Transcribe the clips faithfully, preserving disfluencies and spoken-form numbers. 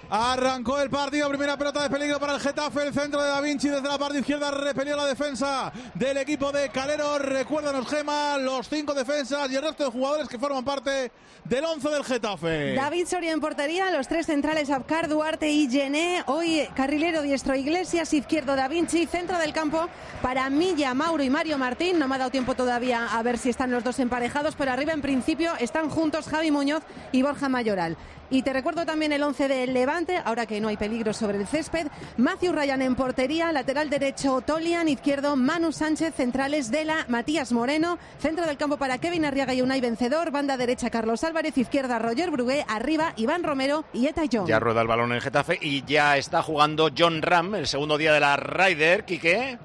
Arrancó el partido, primera pelota de peligro para el Getafe, el centro de Da Vinci desde la parte izquierda repelió la defensa del equipo de Calero. Recuérdanos, Gema, los cinco defensas y el resto de jugadores que forman parte del once del Getafe. David Soria en portería, los tres centrales Abkar, Duarte y Gené. Hoy carrilero diestro Iglesias, izquierdo Da Vinci, centro del campo para Milla, Mauro y Mario Martín. No me ha dado tiempo todavía a ver si están los dos emparejados, pero arriba en principio están juntos Javi Muñoz y Borja Mayoral. Y te recuerdo también el once del Levante, ahora que no hay peligro sobre el césped. Matthew Ryan en portería, lateral derecho Tolian, izquierdo Manu Sánchez, centrales Dela, Matías Moreno, centro del campo para Kevin Arriaga y Unai Vencedor, banda derecha Carlos Álvarez, izquierda Roger Brugué, arriba Iván Romero y Eta John. Ya rueda el balón en Getafe y ya está jugando John Ram, el segundo día de la Ryder, Quique.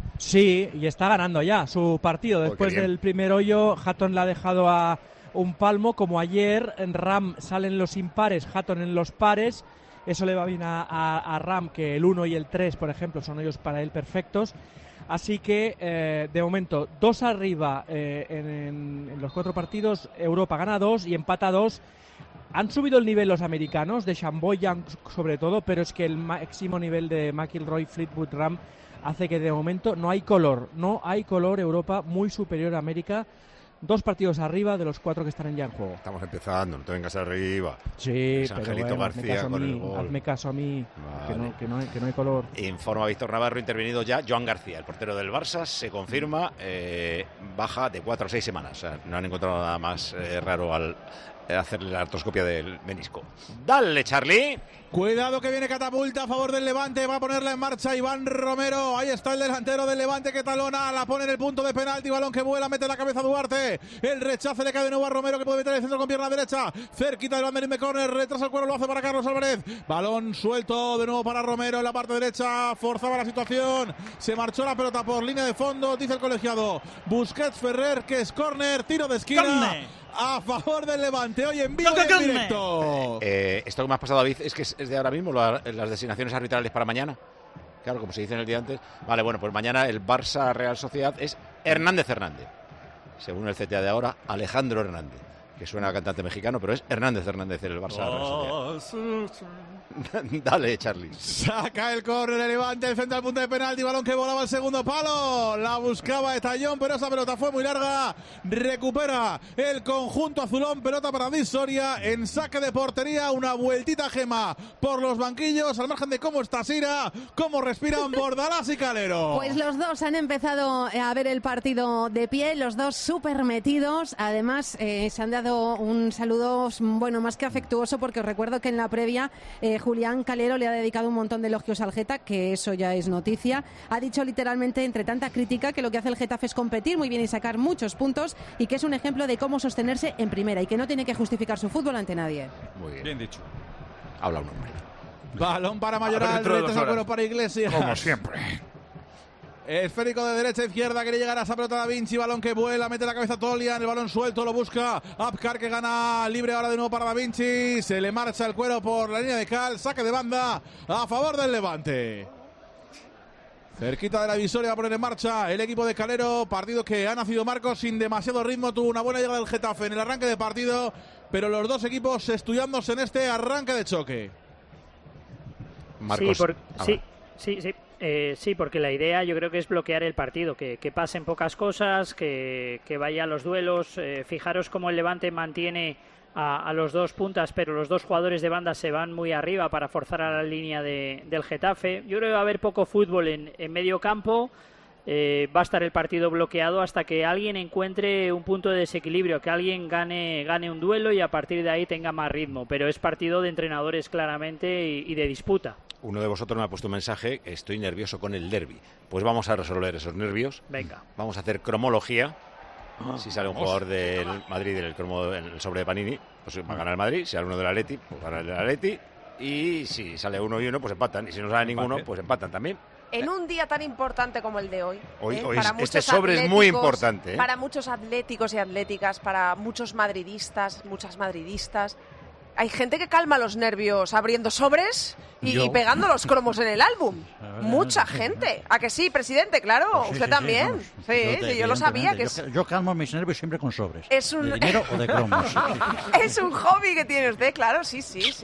Sí, y está ganando ya su partido. Después oh, del primer hoyo, Hatton le ha dejado a un palmo, como ayer. En Ram salen los impares, Hatton en los pares. Eso le va bien a, a, a Ram, que el uno y el tres, por ejemplo, son hoyos para él perfectos. Así que, eh, de momento, dos arriba eh, en, en los cuatro partidos. Europa gana dos y empata dos. Han subido el nivel los americanos, de Chamboyan sobre todo, pero es que el máximo nivel de McIlroy, Fleetwood, Ram hace que de momento no hay color. No hay color. Europa muy superior a América. Dos partidos arriba de los cuatro que están ya en juego. Estamos empezando, no te vengas arriba. Sí, es pero Angelito bueno, García hazme caso, con a mí, el gol. hazme caso a mí, vale. que, no, que, no hay, que no hay color. Informa Víctor Navarro, intervenido ya Joan García, el portero del Barça, se confirma, eh, baja de cuatro a seis semanas. O sea, no han encontrado nada más eh, raro al eh, hacerle la artroscopia del menisco. Dale, Charlie. Cuidado que viene catapulta a favor del Levante, va a ponerla en marcha Iván Romero. Ahí está el delantero del Levante que talona, la pone en el punto de penalti, balón que vuela, mete la cabeza Duarte. El rechace le cae de nuevo a Romero, que puede meter el centro con pierna derecha, cerquita del banderín de córner, retrasa el cuero, lo hace para Carlos Álvarez. Balón suelto de nuevo para Romero en la parte derecha, forzaba la situación, se marchó la pelota por línea de fondo, dice el colegiado Busquets Ferrer que es córner, tiro de esquina. Corne. A favor del Levante, hoy en vivo y en directo. Eh, esto que me has pasado, David, es que es, es de ahora mismo, la, las designaciones arbitrales para mañana. Claro, como se dice en el día antes. Vale, bueno, pues mañana el Barça Real Sociedad es Hernández Hernández. Según el C T A de ahora, Alejandro Hernández. Que suena a cantante mexicano, pero es Hernández Hernández en el Barça Real Sociedad. Dale, Charlie. Saca el córner, el Levante, el centro al punto de penalti, balón que volaba al segundo palo, la buscaba Etallón, pero esa pelota fue muy larga. Recupera el conjunto azulón, pelota para David Soria en saque de portería, una vueltita Gema por los banquillos, al margen de cómo está Sira, cómo respiran Bordalás y Calero. Pues los dos han empezado a ver el partido de pie, los dos súper metidos, además eh, se han dado un saludo, bueno, más que afectuoso, porque os recuerdo que en la previa eh, Julián Calero le ha dedicado un montón de elogios al Geta, que eso ya es noticia. Ha dicho literalmente, entre tanta crítica, que lo que hace el Getafe es competir muy bien y sacar muchos puntos, y que es un ejemplo de cómo sostenerse en primera y que no tiene que justificar su fútbol ante nadie. Muy bien. Bien dicho. Habla un hombre. Balón para Mayoral, retrasa para Iglesias. Como siempre. Esférico de derecha a izquierda, quiere llegar a esa pelota Da Vinci, balón que vuela, mete la cabeza Tolian, el balón suelto, lo busca Abkar, que gana libre ahora de nuevo para Da Vinci, se le marcha el cuero por la línea de cal, saque de banda a favor del Levante. Cerquita de la visoria va a poner en marcha el equipo de Calero, partido que ha nacido Marcos sin demasiado ritmo, tuvo una buena llegada del Getafe en el arranque de partido, pero los dos equipos estudiándose en este arranque de choque. Marcos. Sí, por, sí, sí, sí. Eh, sí, porque la idea yo creo que es bloquear el partido, que, que pasen pocas cosas, que, que vaya a los duelos. Eh, fijaros cómo el Levante mantiene a, a los dos puntas, pero los dos jugadores de banda se van muy arriba para forzar a la línea de, del Getafe. Yo creo que va a haber poco fútbol en, en medio campo. Eh, va a estar el partido bloqueado hasta que alguien encuentre un punto de desequilibrio, que alguien gane, gane un duelo y a partir de ahí tenga más ritmo. Pero es partido de entrenadores claramente y, y de disputa. Uno de vosotros me ha puesto un mensaje, estoy nervioso con el derbi. Pues vamos a resolver esos nervios. Venga. Vamos a hacer cromología. Ah, si sale un vamos. jugador del Madrid en el, cromo, en el sobre de Panini, pues va a ganar el Madrid. Si sale uno del Atleti, pues gana el Atleti. Y si sale uno y uno, pues empatan. Y si no sale ninguno, pues empatan también. En un día tan importante como el de hoy, hoy, ¿eh? hoy para este sobre es muy importante. ¿eh? Para muchos atléticos y atléticas, para muchos madridistas, muchas madridistas. Hay gente que calma los nervios abriendo sobres y, y pegando los cromos en el álbum. Mucha gente. ¿A que sí, presidente? Claro, sí, usted sí, también. Sí, vamos, sí, yo, sí, yo lo sabía. que yo, es... yo calmo mis nervios siempre con sobres. Es un... ¿De dinero o de cromos? Es un hobby que tiene usted, claro, sí, sí, sí.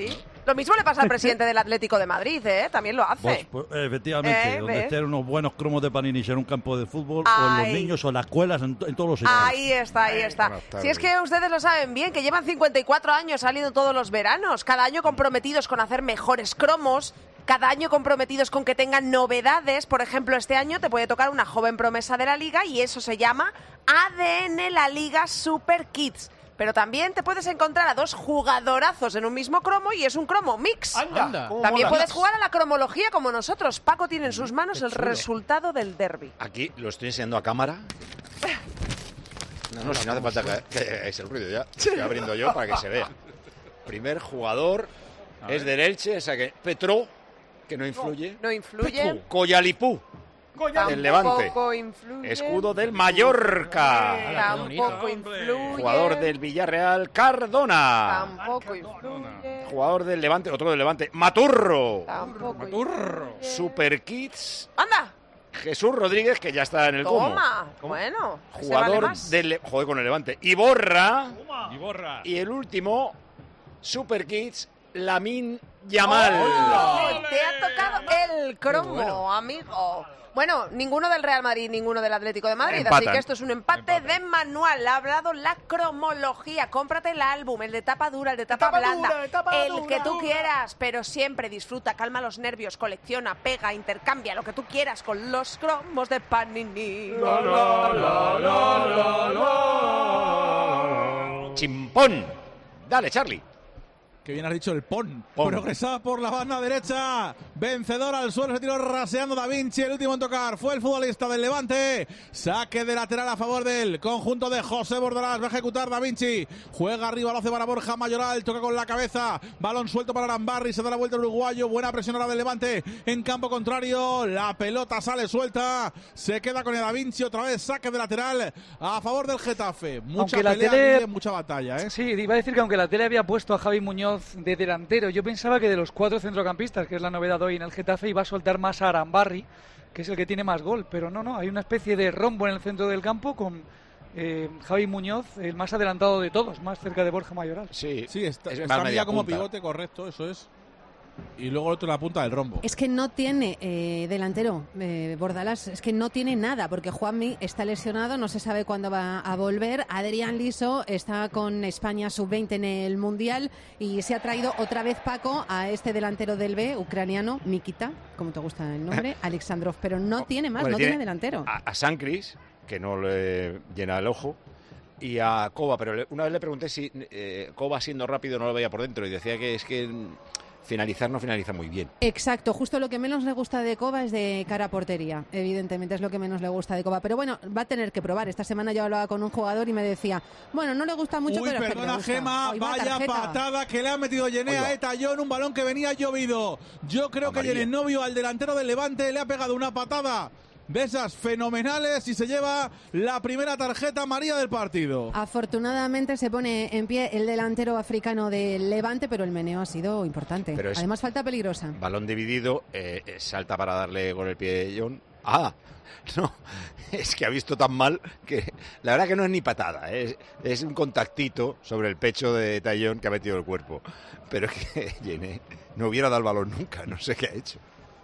Lo mismo le pasa al presidente del Atlético de Madrid, ¿eh? También lo hace. Pues, pues, efectivamente, ¿Eh? donde ¿Ves? estén unos buenos cromos de panini, en un campo de fútbol, Ay. o en los niños, o en las escuelas, en, en todos los sitios. Ahí está, ahí está. Si es que ustedes lo saben bien, que llevan cincuenta y cuatro años saliendo todos los veranos, cada año comprometidos con hacer mejores cromos, cada año comprometidos con que tengan novedades. Por ejemplo, este año te puede tocar una joven promesa de la Liga y eso se llama A D N La Liga Super Kids. Pero también te puedes encontrar a dos jugadorazos en un mismo cromo y es un cromo mix. Anda. También puedes jugar a la cromología como nosotros. Paco tiene en sus manos el resultado del derbi. Aquí lo estoy enseñando a cámara. No, no, si no hace falta que, que hagáis el ruido ya. Estoy abriendo yo para que se vea. Primer jugador es del Elche, o sea que Petro, que no influye. No influye. Coyalipú, del Levante. Tampoco influye. Escudo del Mallorca. Tampoco influye. Jugador del Villarreal, Cardona. Tampoco influye. Jugador del Levante, otro del Levante, Maturro. Tampoco Maturro. influye. Super Kids, ¡Anda! Jesús Rodríguez, que ya está en el Como. Toma. Bueno. ese vale Jugador más. del Le- joder con el Levante. Iborra. Iborra. Y el último, Super Kids, Lamine Yamal. ¡Oh! Te ha tocado el cromo, bueno. amigo. Bueno, ninguno del Real Madrid, ninguno del Atlético de Madrid, Empatan. así que esto es un empate de manual. Ha hablado la cromología. Cómprate el álbum, el de tapa dura, el de tapa, tapa blanda, dura, de tapa el dura. que tú quieras, pero siempre disfruta, calma los nervios, colecciona, pega, intercambia lo que tú quieras con los cromos de Panini. Chimpón. Dale, Charlie. Que bien has dicho el pon. Pon. Progresa por la banda derecha. Vencedor al suelo. Se tiró raseando Da Vinci. El último en tocar fue el futbolista del Levante. Saque de lateral a favor del conjunto de José Bordalás. Va a ejecutar Da Vinci. Juega arriba. Lo hace para Borja Mayoral. Toca con la cabeza. Balón suelto para Arambarri. Se da la vuelta el uruguayo. Buena presión ahora del Levante. En campo contrario. La pelota sale suelta. Se queda con el Da Vinci. Otra vez saque de lateral a favor del Getafe. Mucha Aunque la pelea, tele- Guille, mucha batalla, ¿eh? Sí, iba a decir que aunque la tele había puesto a Javi Muñoz de delantero, yo pensaba que de los cuatro centrocampistas, que es la novedad hoy en el Getafe, iba a soltar más a Arambarri, que es el que tiene más gol, pero no, no, hay una especie de rombo en el centro del campo con eh, Javi Muñoz, el más adelantado de todos, más cerca de Borja Mayoral. Sí, Sí, está, es está más media Milla como punta. pivote, correcto, eso es. Y luego el otro en la punta del rombo. Es que no tiene eh, delantero, eh, Bordalás, es que no tiene nada, porque Juanmi está lesionado, no se sabe cuándo va a volver. Adrián Liso está con España sub veinte en el Mundial y se ha traído otra vez Paco a este delantero del B, ucraniano, Nikita, como te gusta el nombre, Alexandrov, pero no tiene más, Bueno, no tiene delantero. A, a Sancris, que no le llena el ojo, y a Koba, pero le- una vez le pregunté si eh, Koba siendo rápido no lo veía por dentro y decía que es que mm, finalizar no finaliza muy bien. Exacto, justo lo que menos le gusta de Koba es de cara a portería, evidentemente es lo que menos le gusta de Koba, pero bueno, va a tener que probar. Esta semana yo hablaba con un jugador y me decía, bueno, no le gusta mucho, Uy, pero es que perdona le gusta. Gema, Hoy va vaya tarjeta. patada que le ha metido Yené a Etayón, un balón que venía llovido. Yo creo Amarilla. que Yené no vio al delantero del Levante, le ha pegado una patada de esas fenomenales y se lleva la primera tarjeta amarilla del partido. Afortunadamente se pone en pie el delantero africano del Levante, pero el meneo ha sido importante. Pero es- Además, falta peligrosa. Balón dividido, eh, eh, salta para darle con el pie John. Ah, no, es que ha visto tan mal que la verdad que no es ni patada, ¿eh? es, es un contactito sobre el pecho de Tallón que ha metido el cuerpo. Pero es que Yené no hubiera dado el balón nunca, no sé qué ha hecho.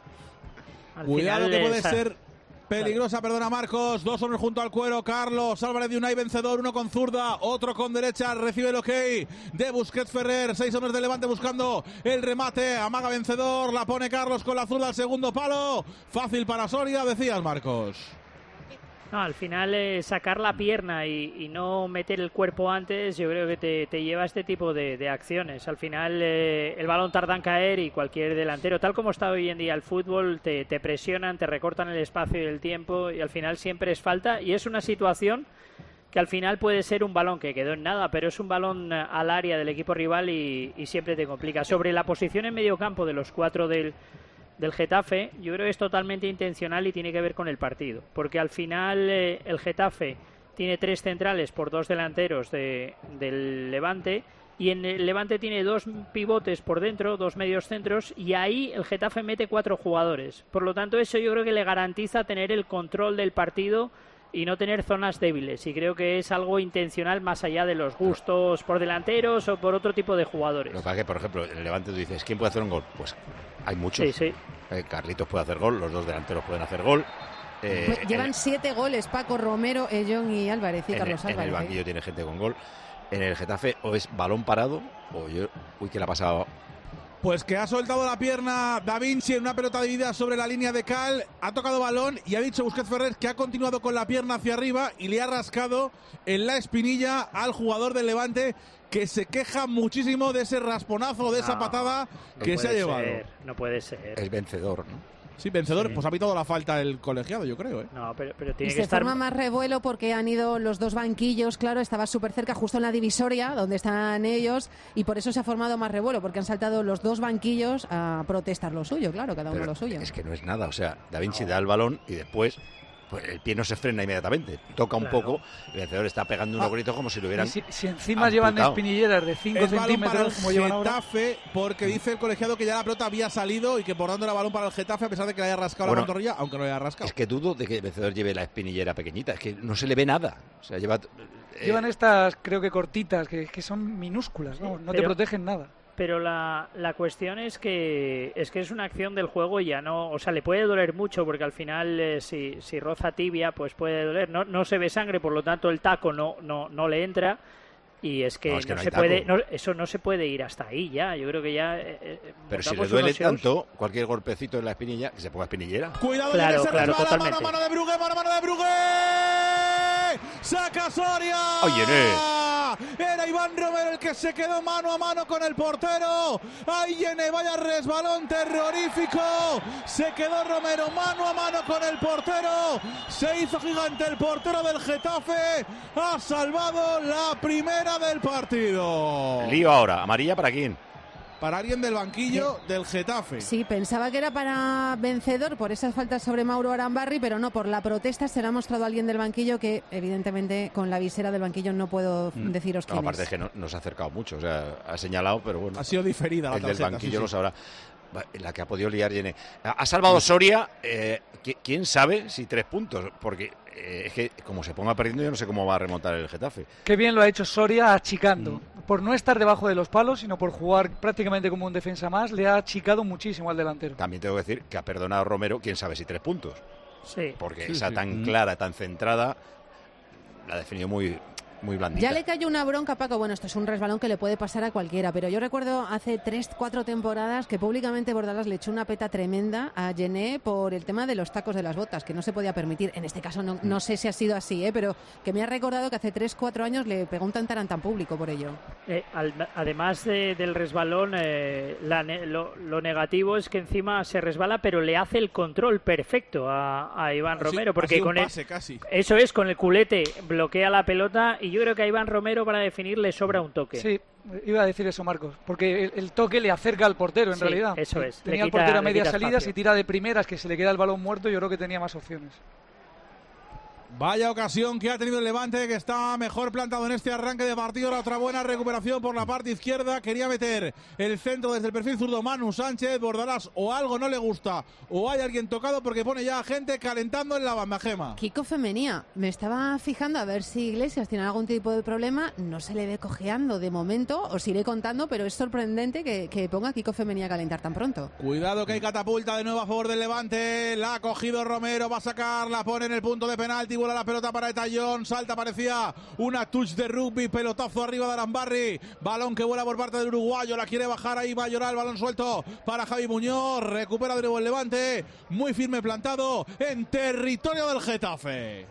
Al Cuidado final, que puede esa- ser peligrosa, perdona Marcos. Dos hombres junto al cuero. Carlos Álvarez de Unai vencedor, uno con zurda, otro con derecha. Recibe el ok de Busquets Ferrer. Seis hombres de Levante buscando el remate. Amaga vencedor, la pone Carlos con la zurda al segundo palo. Fácil para Soria, decías Marcos. No, al final eh, sacar la pierna y, y no meter el cuerpo antes, yo creo que te, te lleva a este tipo de, de acciones. Al final eh, el balón tarda en caer y cualquier delantero, tal como está hoy en día el fútbol, te, te presionan, te recortan el espacio y el tiempo y al final siempre es falta. Y es una situación que al final puede ser un balón que quedó en nada, pero es un balón eh, al área del equipo rival y, y siempre te complica. Sobre la posición en medio campo de los cuatro del... del Getafe, yo creo que es totalmente intencional y tiene que ver con el partido, porque al final eh, el Getafe tiene tres centrales por dos delanteros de, del Levante y en el Levante tiene dos pivotes por dentro, dos medios centros y ahí el Getafe mete cuatro jugadores, por lo tanto eso yo creo que le garantiza tener el control del partido y no tener zonas débiles, y creo que es algo intencional más allá de los gustos por delanteros o por otro tipo de jugadores. Lo que pasa es que, por ejemplo, en el Levante tú dices, ¿quién puede hacer un gol? Pues hay muchos. Sí, sí. Eh, Carlitos puede hacer gol, los dos delanteros pueden hacer gol. Eh, pues llevan el, siete goles, Paco, Romero, Ellón y Álvarez y en Carlos el, Álvarez. En el banquillo ¿eh? tiene gente con gol. En el Getafe o es balón parado o yo... Uy, ¿qué le ha pasado? Pues que ha soltado la pierna Da Vinci en una pelota dividida sobre la línea de cal, ha tocado balón y ha dicho Busquets Ferrer que ha continuado con la pierna hacia arriba y le ha rascado en la espinilla al jugador del Levante, que se queja muchísimo de ese rasponazo, de esa no, patada no que se ha llevado. Ser, no puede ser. Es vencedor, ¿no? Sí, vencedor, sí. Pues ha pitado la falta el colegiado, yo creo, ¿eh? No, pero, pero tiene y que se estar... forma más revuelo porque han ido los dos banquillos, claro, estaba súper cerca, justo en la divisoria, donde están ellos, y por eso se ha formado más revuelo, porque han saltado los dos banquillos a protestar lo suyo, claro, cada uno Pero lo suyo. Es que no es nada, o sea, Da Vinci no. da el balón y después... Pues el pie no se frena inmediatamente, toca un claro. poco, el vencedor está pegando unos ah, gritos como si lo hubieran si, si encima amputado. Llevan espinilleras de cinco centímetros como llevan ahora. Getafe, porque dice el colegiado que ya la pelota había salido y que por dando el balón para el Getafe, a pesar de que le haya rascado bueno, la pantorrilla, aunque no le haya rascado. Es que dudo de que el vencedor lleve la espinillera pequeñita, es que no se le ve nada. O sea, lleva, eh, llevan estas, creo que cortitas, que, que son minúsculas, sí, no, no te protegen nada. Pero la, la cuestión es que es que es una acción del juego y ya no, o sea, le puede doler mucho porque al final eh, si, si roza tibia pues puede doler, no, no se ve sangre, por lo tanto el taco no, no, no le entra y es que no, es que no, no se puede, no, eso no se puede ir hasta ahí ya, yo creo que ya eh, pero si le duele tanto cualquier golpecito en la espinilla, que se ponga espinillera. Cuidado, claro, que se claro, resbala, totalmente. mano, mano de Brugué, mano, mano de Brugué. ¡Saca Soria! ¡Oye, Era Iván Romero el que se quedó mano a mano con el portero. ¡Ay, Yene! Vaya resbalón terrorífico. Se quedó Romero mano a mano con el portero. Se hizo gigante el portero del Getafe. Ha salvado la primera del partido. Lío ahora. ¿Amarilla para quién? Para alguien del banquillo sí. del Getafe. Sí, pensaba que era para vencedor por esas faltas sobre Mauro Arambarri, pero no, por la protesta se le ha mostrado a alguien del banquillo que evidentemente con la visera del banquillo no puedo mm. deciros quién no, aparte es. es que no, no se ha acercado mucho, o sea, ha señalado, pero bueno. Ha sido diferida la el tarjeta, del banquillo sí, sí. lo sabrá. La que ha podido liar Yene. Ha salvado Soria, eh, quién sabe si tres puntos, porque eh, es que como se ponga perdiendo yo no sé cómo va a remontar el Getafe. Qué bien lo ha hecho Soria achicando, mm. por no estar debajo de los palos, sino por jugar prácticamente como un defensa más, le ha achicado muchísimo al delantero. También tengo que decir que ha perdonado a Romero, quién sabe si tres puntos. Sí. Porque sí, esa sí. tan Mm. clara, tan centrada, la ha definido muy... muy blandita. Ya le cayó una bronca, Paco. Bueno, esto es un resbalón que le puede pasar a cualquiera, pero yo recuerdo hace tres, cuatro temporadas que públicamente Bordalás le echó una peta tremenda a Gené por el tema de los tacos de las botas, que no se podía permitir. En este caso no, no sé si ha sido así, ¿eh? Pero que me ha recordado que hace tres, cuatro años le pegó un tantarán tan público por ello. Eh, al, además de, del resbalón, eh, la, lo, lo negativo es que encima se resbala, pero le hace el control perfecto a, a Iván Así, Romero, porque con un el, pase, casi. eso es, con el culete bloquea la pelota y yo creo que a Iván Romero para definir le sobra un toque. Sí, iba a decir eso, Marcos, porque el, el toque le acerca al portero en sí, realidad. Eso es. Tenía le quita, el portero a media salida, espacio. si tira de primeras que se le queda el balón muerto, yo creo que tenía más opciones. Vaya ocasión que ha tenido el Levante, que está mejor plantado en este arranque de partido. La otra buena recuperación por la parte izquierda. Quería meter el centro desde el perfil zurdo Manu Sánchez. Bordalás o algo no le gusta o hay alguien tocado porque pone ya a gente calentando en la banda, Gema. Kiko Femenía, me estaba fijando a ver si Iglesias tiene algún tipo de problema. No se le ve cojeando de momento, os iré contando, pero es sorprendente que, que ponga a Kiko Femenía a calentar tan pronto. Cuidado que hay catapulta de nuevo a favor del Levante. La ha cogido Romero, va a sacar, la pone en el punto de penalti. Vuela la pelota para Etallón, salta, parecía una touch de rugby, pelotazo arriba de Arambarri, balón que vuela por parte del uruguayo, la quiere bajar, ahí va a llorar, el balón suelto para Javi Muñoz, recupera de nuevo el Levante, muy firme plantado en territorio del Getafe.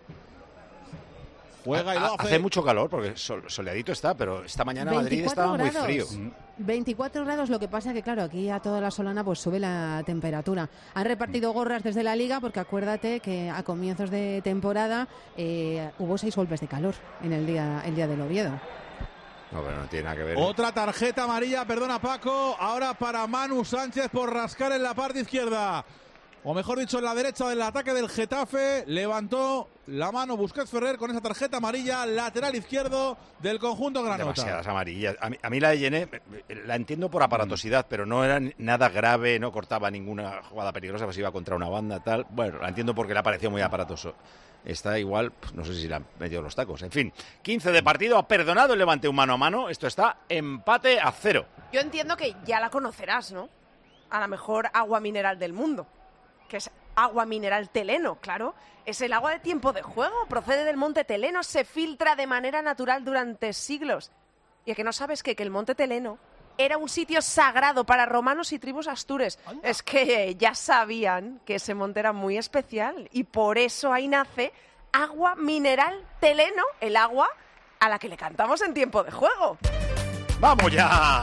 Juega y lo hace. Hace mucho calor porque sol, soleadito está, pero esta mañana Madrid estaba grados. muy frío. veinticuatro grados, lo que pasa que claro, aquí a toda la Solana pues sube la temperatura. Han repartido gorras desde la Liga porque acuérdate que a comienzos de temporada eh, hubo seis golpes de calor en el día, el día del Oviedo. No, pero no tiene nada que ver. Otra tarjeta amarilla, perdona Paco, ahora para Manu Sánchez por rascar en la parte izquierda. o mejor dicho, en la derecha del ataque del Getafe. Levantó la mano Busquets Ferrer con esa tarjeta amarilla, lateral izquierdo del conjunto granota. Demasiadas amarillas. A mí, a mí la de Yené la entiendo por aparatosidad, pero no era nada grave, no cortaba ninguna jugada peligrosa, pues iba contra una banda, tal. Bueno, la entiendo porque le ha parecido muy aparatoso. Está igual, pues no sé si le han metido los tacos. En fin, quince de partido, ha perdonado el Levante un mano a mano. Esto está empate a cero. Yo entiendo que ya la conocerás, ¿no? A la mejor agua mineral del mundo, que es agua mineral Teleno, claro. Es el agua de tiempo de juego, procede del monte Teleno, se filtra de manera natural durante siglos. Y es que no sabes que, que el monte Teleno era un sitio sagrado para romanos y tribus astures. ¡Anda! Es que ya sabían que ese monte era muy especial y por eso ahí nace agua mineral Teleno, el agua a la que le cantamos en tiempo de juego. ¡Vamos ya!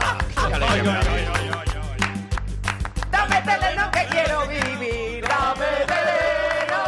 ¡Dame Teleno que quiero vivir! ¡Dame Teleno!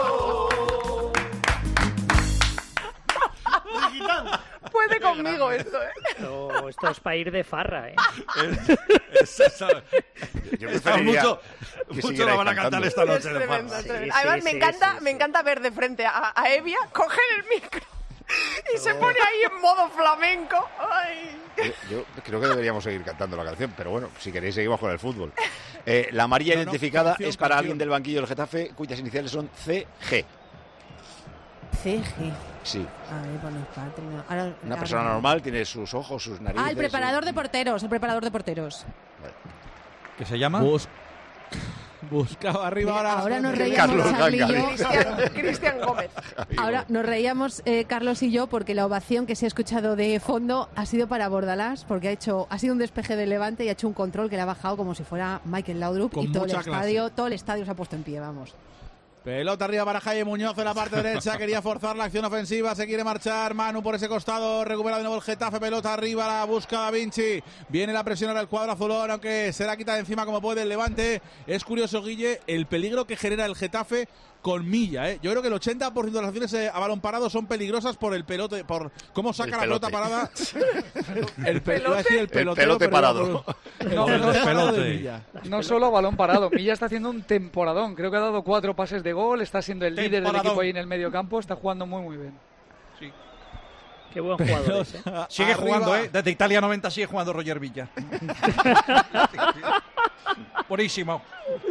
Puede conmigo esto, ¿eh? Esto, esto es para ir de farra, ¿eh? Es, es, Yo Está preferiría mucho, que mucho lo van a cantando. cantar esta noche Es de tremendo, farra. es tremendo. Sí, Además, sí, me sí, encanta, sí, me sí. encanta ver de frente a, a Evia, coger el micro y se pone ahí en modo flamenco. Ay. Yo, yo creo que deberíamos seguir cantando la canción, pero bueno, si queréis seguimos con el fútbol. Eh, la amarilla No, no, identificada canción, es para canción. alguien del banquillo del Getafe, cuyas iniciales son C G. C G. Sí, A ver, bueno, patria. Ahora, una ahora- persona normal, tiene sus ojos, sus narices. Ah, el preparador sus- de porteros, el preparador de porteros. ¿Qué se llama? Bus- Buscaba arriba Mira, ahora. ahora nos Carlos reíamos, Charly y yo. Ganga. Cristian, Cristian Gómez. Ahora nos reíamos eh, Carlos y yo porque la ovación que se ha escuchado de fondo ha sido para Bordalás, porque ha hecho ha sido un despeje de Levante y ha hecho un control que le ha bajado como si fuera Michael Laudrup Con y todo el mucha clase. estadio, todo el estadio se ha puesto en pie, vamos. Pelota arriba para Jaime Muñoz en la parte derecha, quería forzar la acción ofensiva, se quiere marchar Manu por ese costado, recupera de nuevo el Getafe, pelota arriba, la busca Da Vinci, viene la presión ahora el cuadro azulón, aunque se la quita de encima como puede el Levante. Es curioso, Guille, el peligro que genera el Getafe con Milla, ¿eh? Yo creo que el ochenta por ciento de las acciones eh, a balón parado son peligrosas por el pelote, por cómo saca El la pelote. pelota parada. el, pe- ¿Pelote? iba a decir el El pelotero, pelote pero parado. el No, pelote el parado de pelote. Milla. No solo a balón parado, Milla está haciendo un temporadón. Creo que ha dado cuatro pases de gol, está siendo el líder del Temporadón. equipo ahí en el medio campo, está jugando muy muy bien. Qué buen jugador es, ¿eh? Pelota Sigue arriba. jugando, ¿eh? Desde Italia noventa sigue jugando Roger Villa. Buenísimo.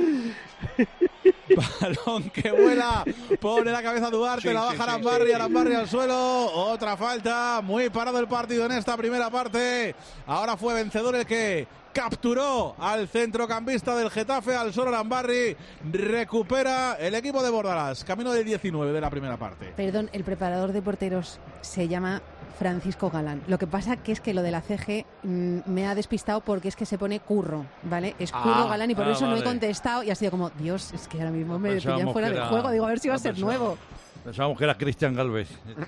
Balón que vuela, pone la cabeza Duarte, Sí, la sí, baja sí, Arambarri, sí. Arambarri al suelo, otra falta, muy parado el partido en esta primera parte. Ahora fue vencedor el que capturó al centrocampista del Getafe, al suelo Arambarri, recupera el equipo de Bordalás, camino del diecinueve de la primera parte. Perdón, el preparador de porteros se llama Francisco Galán. Lo que pasa que es que lo de la C G mm, me ha despistado porque es que se pone Curro, ¿vale? Es Curro Ah, Galán y por ah, eso no he vale. contestado y ha sido como, Dios, es que ahora mismo me Pensábamos pillan fuera que del era- juego. Digo, a ver si va a no, ser pensábamos- nuevo. Pensábamos que era Cristian Galvez.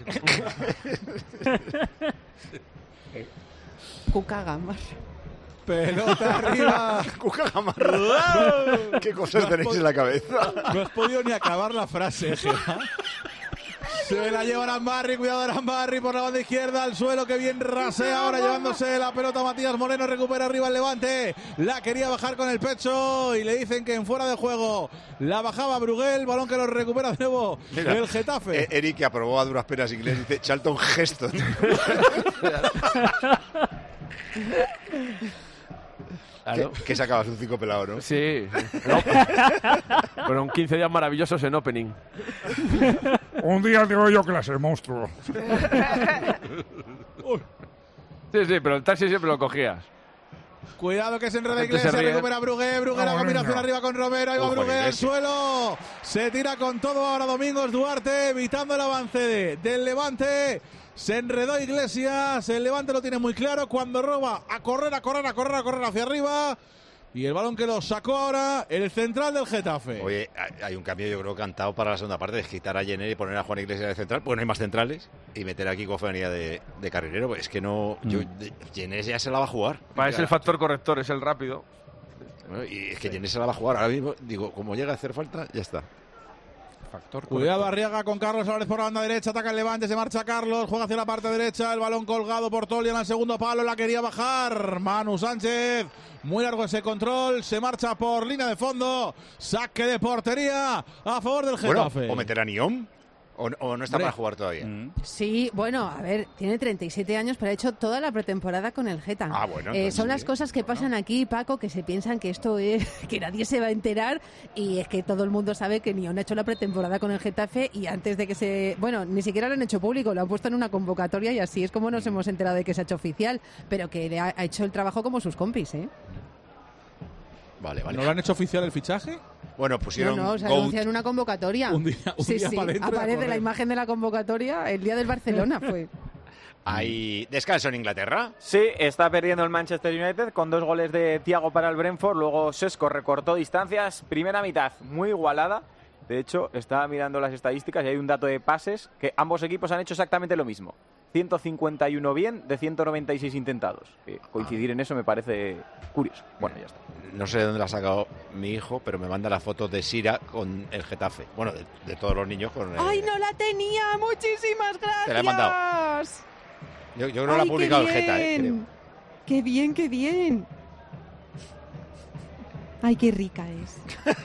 Cuca Gambas. Pelota arriba. Cuca Gamarra. ¿Qué cosas tenéis en la cabeza? No has podido ni acabar la frase, Gema. Se la lleva Arambarri, cuidado Arambarri por la banda izquierda, al suelo, que bien rasea ahora llevándose la pelota Matías Moreno, recupera arriba el Levante, la quería bajar con el pecho y le dicen que en fuera de juego la bajaba Bruguel, balón que lo recupera de nuevo Mira, el Getafe. Eh, Eric, que aprobó a duras penas inglés, dice Charlton Heston. Claro. ¿Qué, qué sacabas? Un cinco pelado, ¿no? Sí. No. Fueron quince días maravillosos en opening. Un día te doy yo clase, monstruo. Sí, sí, pero el taxi siempre lo cogías. Cuidado que se enreda La gente se Iglesias, ríe. recupera Brugué, Brugué, la Vamos, combinación niño. arriba con Romero, ahí va Ojo, Brugué al Iglesias. suelo, se tira con todo ahora Domingos Duarte, evitando el avance de- del Levante, se enredó Iglesias, el Levante lo tiene muy claro, cuando roba, a correr, a correr, a correr, a correr hacia arriba, y el balón que lo sacó ahora el central del Getafe. Oye, hay- hay un cambio yo creo cantado para la segunda parte, de quitar a Jenner y poner a Juan Iglesias de central, porque no hay más centrales, y meter aquí Cofanía de, de carrilero, pues es que no, yo, de- Jenner ya se la va a jugar. Es el factor corrector, es el rápido. Bueno, y es que Jenner se la va a jugar ahora mismo, digo, como llega a hacer falta, ya está. factor. Cuidado Arriaga con Carlos Álvarez por la banda derecha, ataca el Levante, se marcha Carlos, juega hacia la parte derecha, el balón colgado por Tolian al segundo palo, la quería bajar Manu Sánchez, muy largo ese control, se marcha por línea de fondo, saque de portería a favor del Getafe. Bueno, o meter a Nión. ¿O, ¿O no está Hombre. para jugar todavía? Mm. Sí, bueno, a ver, tiene treinta y siete años, pero ha hecho toda la pretemporada con el Geta. Ah, bueno. Eh, son sí. las cosas que pasan aquí, Paco, que se piensan que esto es que nadie se va a enterar, y es que todo el mundo sabe que Nión ha hecho la pretemporada con el Getafe y antes de que se... Bueno, ni siquiera lo han hecho público, lo han puesto en una convocatoria y así es como nos hemos enterado de que se ha hecho oficial, pero que le ha, ha hecho el trabajo como sus compis, ¿eh? Vale, vale. ¿No lo han hecho oficial el fichaje? Bueno, pusieron No, no, se Goat. anuncia en una convocatoria. Un día, un sí, día sí, para adentro y a aparece correr. la imagen de la convocatoria el día del Barcelona, fue. ¿Hay descanso en Inglaterra? Sí, está perdiendo el Manchester United con dos goles de Thiago para el Brentford. Luego Sesco recortó distancias. Primera mitad muy igualada. De hecho, estaba mirando las estadísticas y hay un dato de pases que ambos equipos han hecho exactamente lo mismo. ciento cincuenta y uno bien de ciento noventa y seis intentados. Eh, coincidir en eso me parece curioso. Bueno, ya está. No sé de dónde la ha sacado mi hijo, pero me manda la foto de Sira con el Getafe. Bueno, de, de todos los niños con el... ¡Ay, no la tenía! ¡Muchísimas gracias! Te la he mandado. Yo, yo creo que la ha Ay, publicado el qué Geta, ¿eh? bien. ¡Qué bien, qué bien! ¡Ay, qué rica es!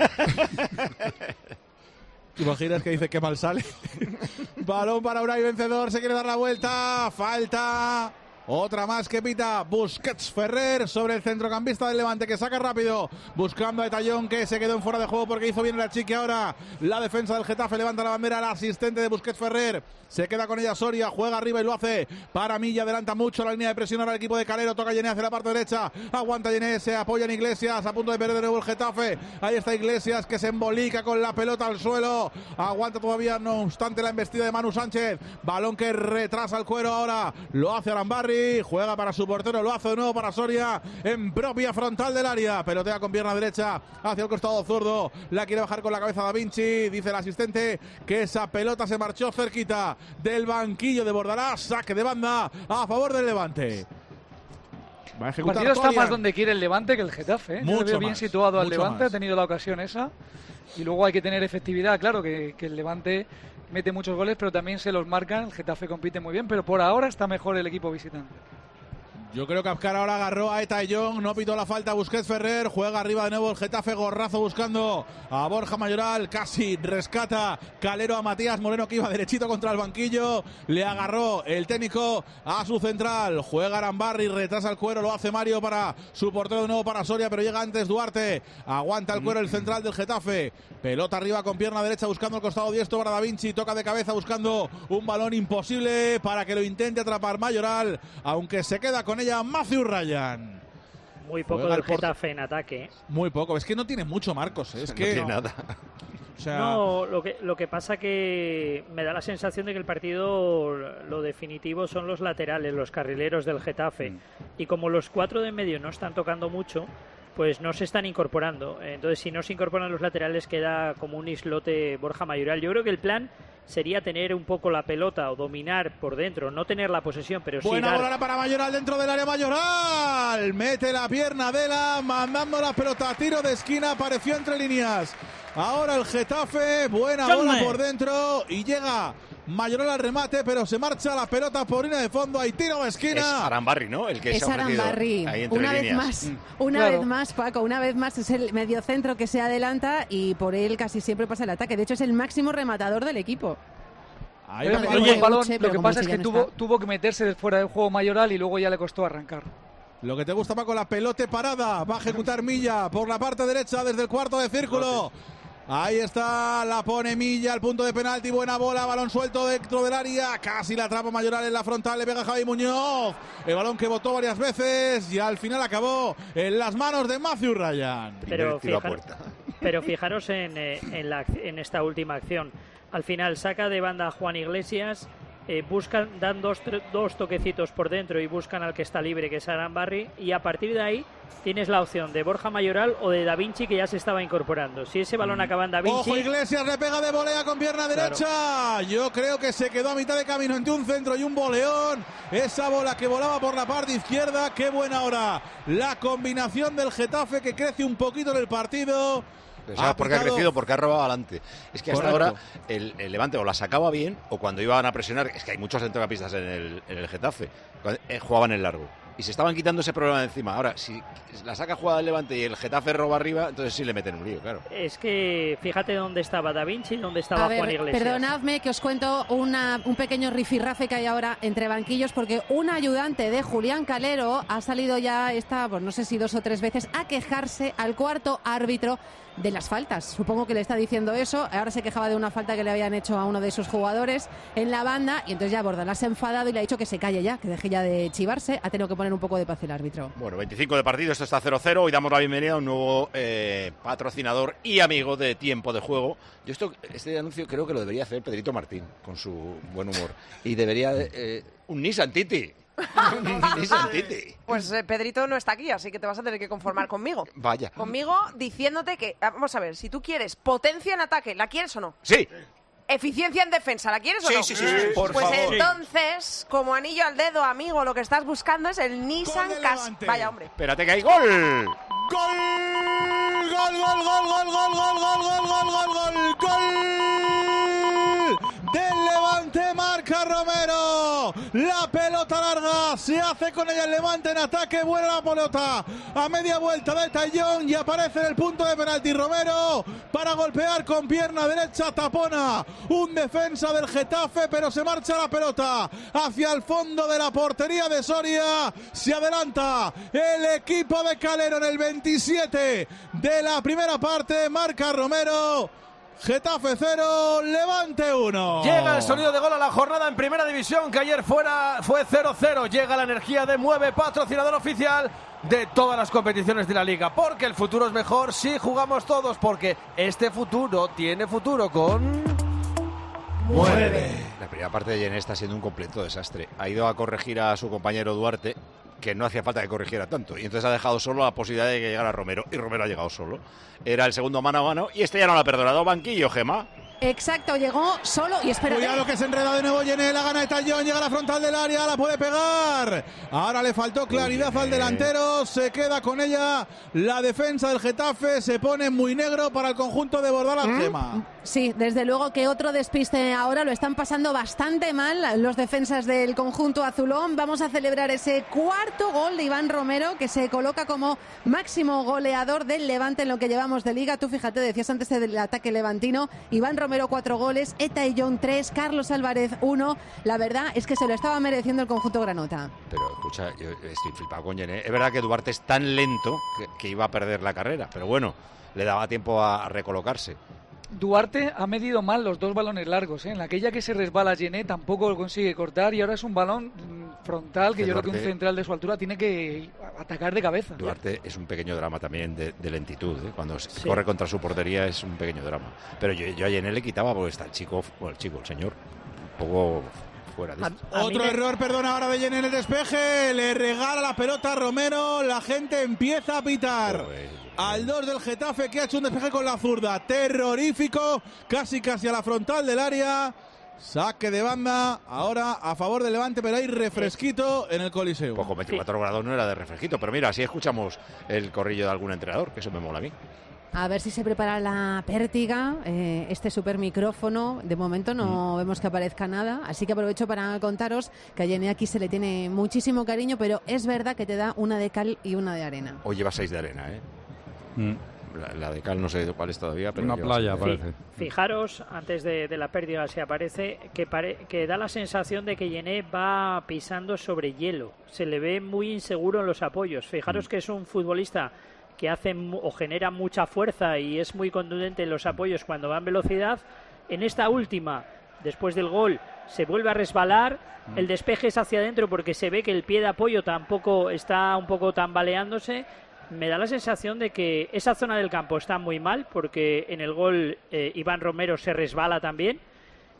¿Te imaginas que dice que mal sale? Balón para Unai, vencedor, se quiere dar la vuelta, falta... Otra más que pita Busquets Ferrer sobre el centrocampista del Levante que saca rápido buscando a Etayón, que se quedó en fuera de juego porque hizo bien el achique. Ahora la defensa del Getafe levanta la bandera, el asistente de Busquets Ferrer se queda con ella Soria, juega arriba y lo hace para Milla, adelanta mucho la línea de presión ahora el equipo de Calero, toca Yené hacia la parte derecha, aguanta Yené, se apoya en Iglesias, a punto de perder de nuevo el Getafe. Ahí está Iglesias que se embolica con la pelota al suelo, aguanta todavía no obstante la embestida de Manu Sánchez, balón que retrasa el cuero, ahora lo hace Arambarri, juega para su portero, lo hace de nuevo para Soria en propia frontal del área, pelotea con pierna derecha hacia el costado zurdo, la quiere bajar con la cabeza Da Vinci, dice el asistente que esa pelota se marchó cerquita del banquillo de Bordalás, saque de banda a favor del Levante. Va a el partido está más donde quiere el Levante que el Getafe, ¿eh? Mucho Yo lo veo bien más, situado al mucho Levante, más. ha tenido la ocasión esa y luego hay que tener efectividad, claro que, que el Levante mete muchos goles pero también se los marcan, el Getafe compite muy bien, pero por ahora está mejor el equipo visitante. Yo creo que Azcar ahora agarró a Etayón, no pitó la falta Busquets Ferrer, juega arriba de nuevo el Getafe, gorrazo buscando a Borja Mayoral, casi rescata Calero a Matías Moreno que iba derechito contra el banquillo, le agarró el técnico a su central, juega Arambarri, retrasa el cuero, lo hace Mario para su portero de nuevo para Soria, pero llega antes Duarte, aguanta el cuero el central del Getafe, pelota arriba con pierna derecha buscando el costado diestro para Da Vinci, toca de cabeza buscando un balón imposible para que lo intente atrapar Mayoral, aunque se queda con ella Matthew Ryan. Muy poco Juega del el port- Getafe en ataque, ¿eh? Muy poco, es que no tiene mucho Marcos, ¿eh? es No que tiene nada. O sea, No, lo que, lo que pasa que me da la sensación de que el partido, lo definitivo son los laterales, los carrileros del Getafe. Mm. Y como los cuatro de en medio no están tocando mucho, pues no se están incorporando. Entonces, si no se incorporan los laterales, queda como un islote Borja Mayoral. Yo creo que el plan sería tener un poco la pelota o dominar por dentro, no tener la posesión, pero sí buena dar... bola para Mayoral dentro del área. Mayoral mete la pierna de la mandando la pelota a tiro de esquina, apareció entre líneas. Ahora el Getafe, buena bola Chame. por dentro y llega Mayoral al remate, pero se marcha la pelota por línea de fondo, hay tiro de esquina. Es Arambarri, ¿no? El que Es se ha ofrecido Arambarri, ahí entre una vez líneas. más, una Claro. vez más, Paco, una vez más es el mediocentro que se adelanta y por él casi siempre pasa el ataque. De hecho, es el máximo rematador del equipo. Ahí Pero va metió Mayoral. un buen balón, Uche, lo pero que como pasa es Uche que ya no tuvo, está. tuvo que meterse de fuera del juego Mayoral y luego ya le costó arrancar. Lo que te gusta, Paco, la pelota parada. Va a ejecutar Milla por la parte derecha desde el cuarto de círculo. Ahí está, la pone Milla, al punto de penalti, buena bola, balón suelto dentro del área, casi la atrapa Mayoral en la frontal, le pega Javi Muñoz, el balón que botó varias veces y al final acabó en las manos de Matthew Ryan. Pero, Tiro a fijar- puerta. pero fijaros en, eh, en, la, ac- en esta última acción. Al final saca de banda a Juan Iglesias, eh, buscan, dan dos, tr- dos toquecitos por dentro y buscan al que está libre, que es Arambarri, y a partir de ahí tienes la opción de Borja Mayoral o de Da Vinci, que ya se estaba incorporando. Si ese balón acaba en Da Vinci... Ojo, Iglesias le pega de volea con pierna derecha. Yo creo que se quedó a mitad de camino entre un centro y un boleón. Esa bola que volaba por la parte izquierda. Qué buena hora. La combinación del Getafe que crece un poquito en el partido. Y Iglesias que se queda a mitad de camino entre un centro y un boleón. Esa bola que volaba por la parte izquierda. Qué buena hora. La combinación del Getafe que crece un poquito en el partido. Y Iglesias que se queda a mitad de camino entre un centro y un boleón. Esa bola que volaba por la parte izquierda. Qué buena hora. La combinación del Getafe que crece un poquito en el partido. Pero ¿sabes por qué ha crecido? Porque ha robado adelante. Es que hasta Correcto. ahora el, el Levante o la sacaba bien o cuando iban a presionar, es que hay muchos centrocampistas en el, en el Getafe, cuando, eh, jugaban en largo. Y se estaban quitando ese problema de encima. Ahora, si la saca jugada el Levante y el Getafe roba arriba, entonces sí le meten un lío, claro. Es que fíjate dónde estaba Da Vinci y dónde estaba a ver, Juan Iglesias. Perdonadme que os cuento una, un pequeño rifirrafe que hay ahora entre banquillos, porque un ayudante de Julián Calero ha salido ya, esta, pues no sé si dos o tres veces, a quejarse al cuarto árbitro de las faltas. Supongo que le está diciendo eso. Ahora se quejaba de una falta que le habían hecho a uno de sus jugadores en la banda y entonces ya Bordalás se ha enfadado y le ha dicho que se calle ya, que deje ya de chivarse. Ha tenido que poner un poco de paz el árbitro. Bueno, veinticinco de partido, esto está cero cero y damos la bienvenida a un nuevo eh, patrocinador y amigo de Tiempo de Juego. Yo esto, este anuncio creo que lo debería hacer Pedrito Martín con su buen humor y debería eh, un Nissan Titi. Nissan Titi. Pues eh, Pedrito no está aquí, así que te vas a tener que conformar conmigo. Vaya. Conmigo diciéndote que, vamos a ver, si tú quieres potencia en ataque, ¿la quieres o no? Sí. Eficiencia en defensa, ¿la quieres o sí, no? Sí, sí, sí. Por pues favor. entonces, como anillo al dedo, amigo, lo que estás buscando es el Nissan Qashqai. Vaya, hombre. Espérate que hay gol. ¡Gol! ¡Gol, gol, gol, gol, gol, gol, gol, gol, gol, gol, gol! ¡Gol! Del Levante, marca Romero. La pelota larga, se hace con ella el Levante en ataque, vuela la pelota a media vuelta de Tallón y aparece en el punto de penalti Romero para golpear con pierna derecha, tapona un defensa del Getafe, pero se marcha la pelota hacia el fondo de la portería de Soria. Se adelanta el equipo de Calero en el veintisiete de la primera parte, marca Romero. Getafe cero, Levante uno. Llega el sonido de gol a la jornada en Primera División, que ayer fuera fue cero cero. Llega la energía de Mueve, patrocinador oficial de todas las competiciones de la Liga. Porque el futuro es mejor si jugamos todos, porque este futuro tiene futuro con... Mueve. La primera parte de Yené está siendo un completo desastre. Ha ido a corregir a su compañero Duarte, que no hacía falta que corrigiera tanto, y entonces ha dejado solo la posibilidad de que llegara Romero, y Romero ha llegado solo. Era el segundo mano a mano, y este ya no lo ha perdonado. Banquillo, Gemma. Exacto, llegó solo y espera. Cuidado que se enreda de nuevo Yené, la gana de Tallón, llega a la frontal del área, la puede pegar. Ahora le faltó claridad Uy, al delantero, se queda con ella la defensa del Getafe, se pone muy negro para el conjunto de Bordalás, ¿Mm? Gema. Sí, desde luego que otro despiste ahora, lo están pasando bastante mal los defensas del conjunto azulón. Vamos a celebrar ese cuarto gol de Iván Romero, que se coloca como máximo goleador del Levante en lo que llevamos de Liga. Tú fíjate, decías antes del ataque levantino, Iván Romero cuatro goles, Etaillón tres, Carlos Álvarez uno. La verdad es que se lo estaba mereciendo el conjunto granota. Pero escucha, yo estoy flipado con Yené. Es verdad que Duarte es tan lento que, que iba a perder la carrera, pero bueno, le daba tiempo a recolocarse. Duarte ha medido mal los dos balones largos, ¿eh? En aquella que se resbala Yené tampoco lo consigue cortar y ahora es un balón frontal que, que yo Duarte, creo que un central de su altura tiene que atacar de cabeza. Duarte es un pequeño drama también de, de lentitud, ¿eh? Cuando sí. corre contra su portería es un pequeño drama. Pero yo, yo a Yené le quitaba porque está el chico, bueno, el chico, el señor, un poco fuera de esto. Otro me... error, perdón, ahora de Yené en el despeje, le regala la pelota a Romero, la gente empieza a pitar. Oh, eh. Al dos del Getafe, que ha hecho un despeje con la zurda terrorífico, casi casi a la frontal del área. Saque de banda, ahora a favor del Levante, pero hay refresquito en el Coliseo. Poco, veinticuatro grados no era de refresquito, pero mira, así escuchamos el corrillo de algún entrenador, que eso me mola a mí. A ver si se prepara la pértiga, eh, este super micrófono. De momento no mm. vemos que aparezca nada, así que aprovecho para contaros que a Yené aquí se le tiene muchísimo cariño, pero es verdad que te da una de cal y una de arena. Hoy lleva seis de arena, ¿eh? Mm. La, la de cal no sé cuál es todavía, pero una playa parece. Sí. Fijaros, antes de, de la pérdida si aparece, que, pare, que da la sensación de que Yené va pisando sobre hielo. Se le ve muy inseguro en los apoyos. Fijaros mm. que es un futbolista que hace o genera mucha fuerza y es muy contundente en los apoyos cuando va en velocidad. En esta última, después del gol, se vuelve a resbalar. Mm. El despeje es hacia adentro porque se ve que el pie de apoyo tampoco está un poco tambaleándose. Me da la sensación de que esa zona del campo está muy mal porque en el gol eh, Iván Romero se resbala también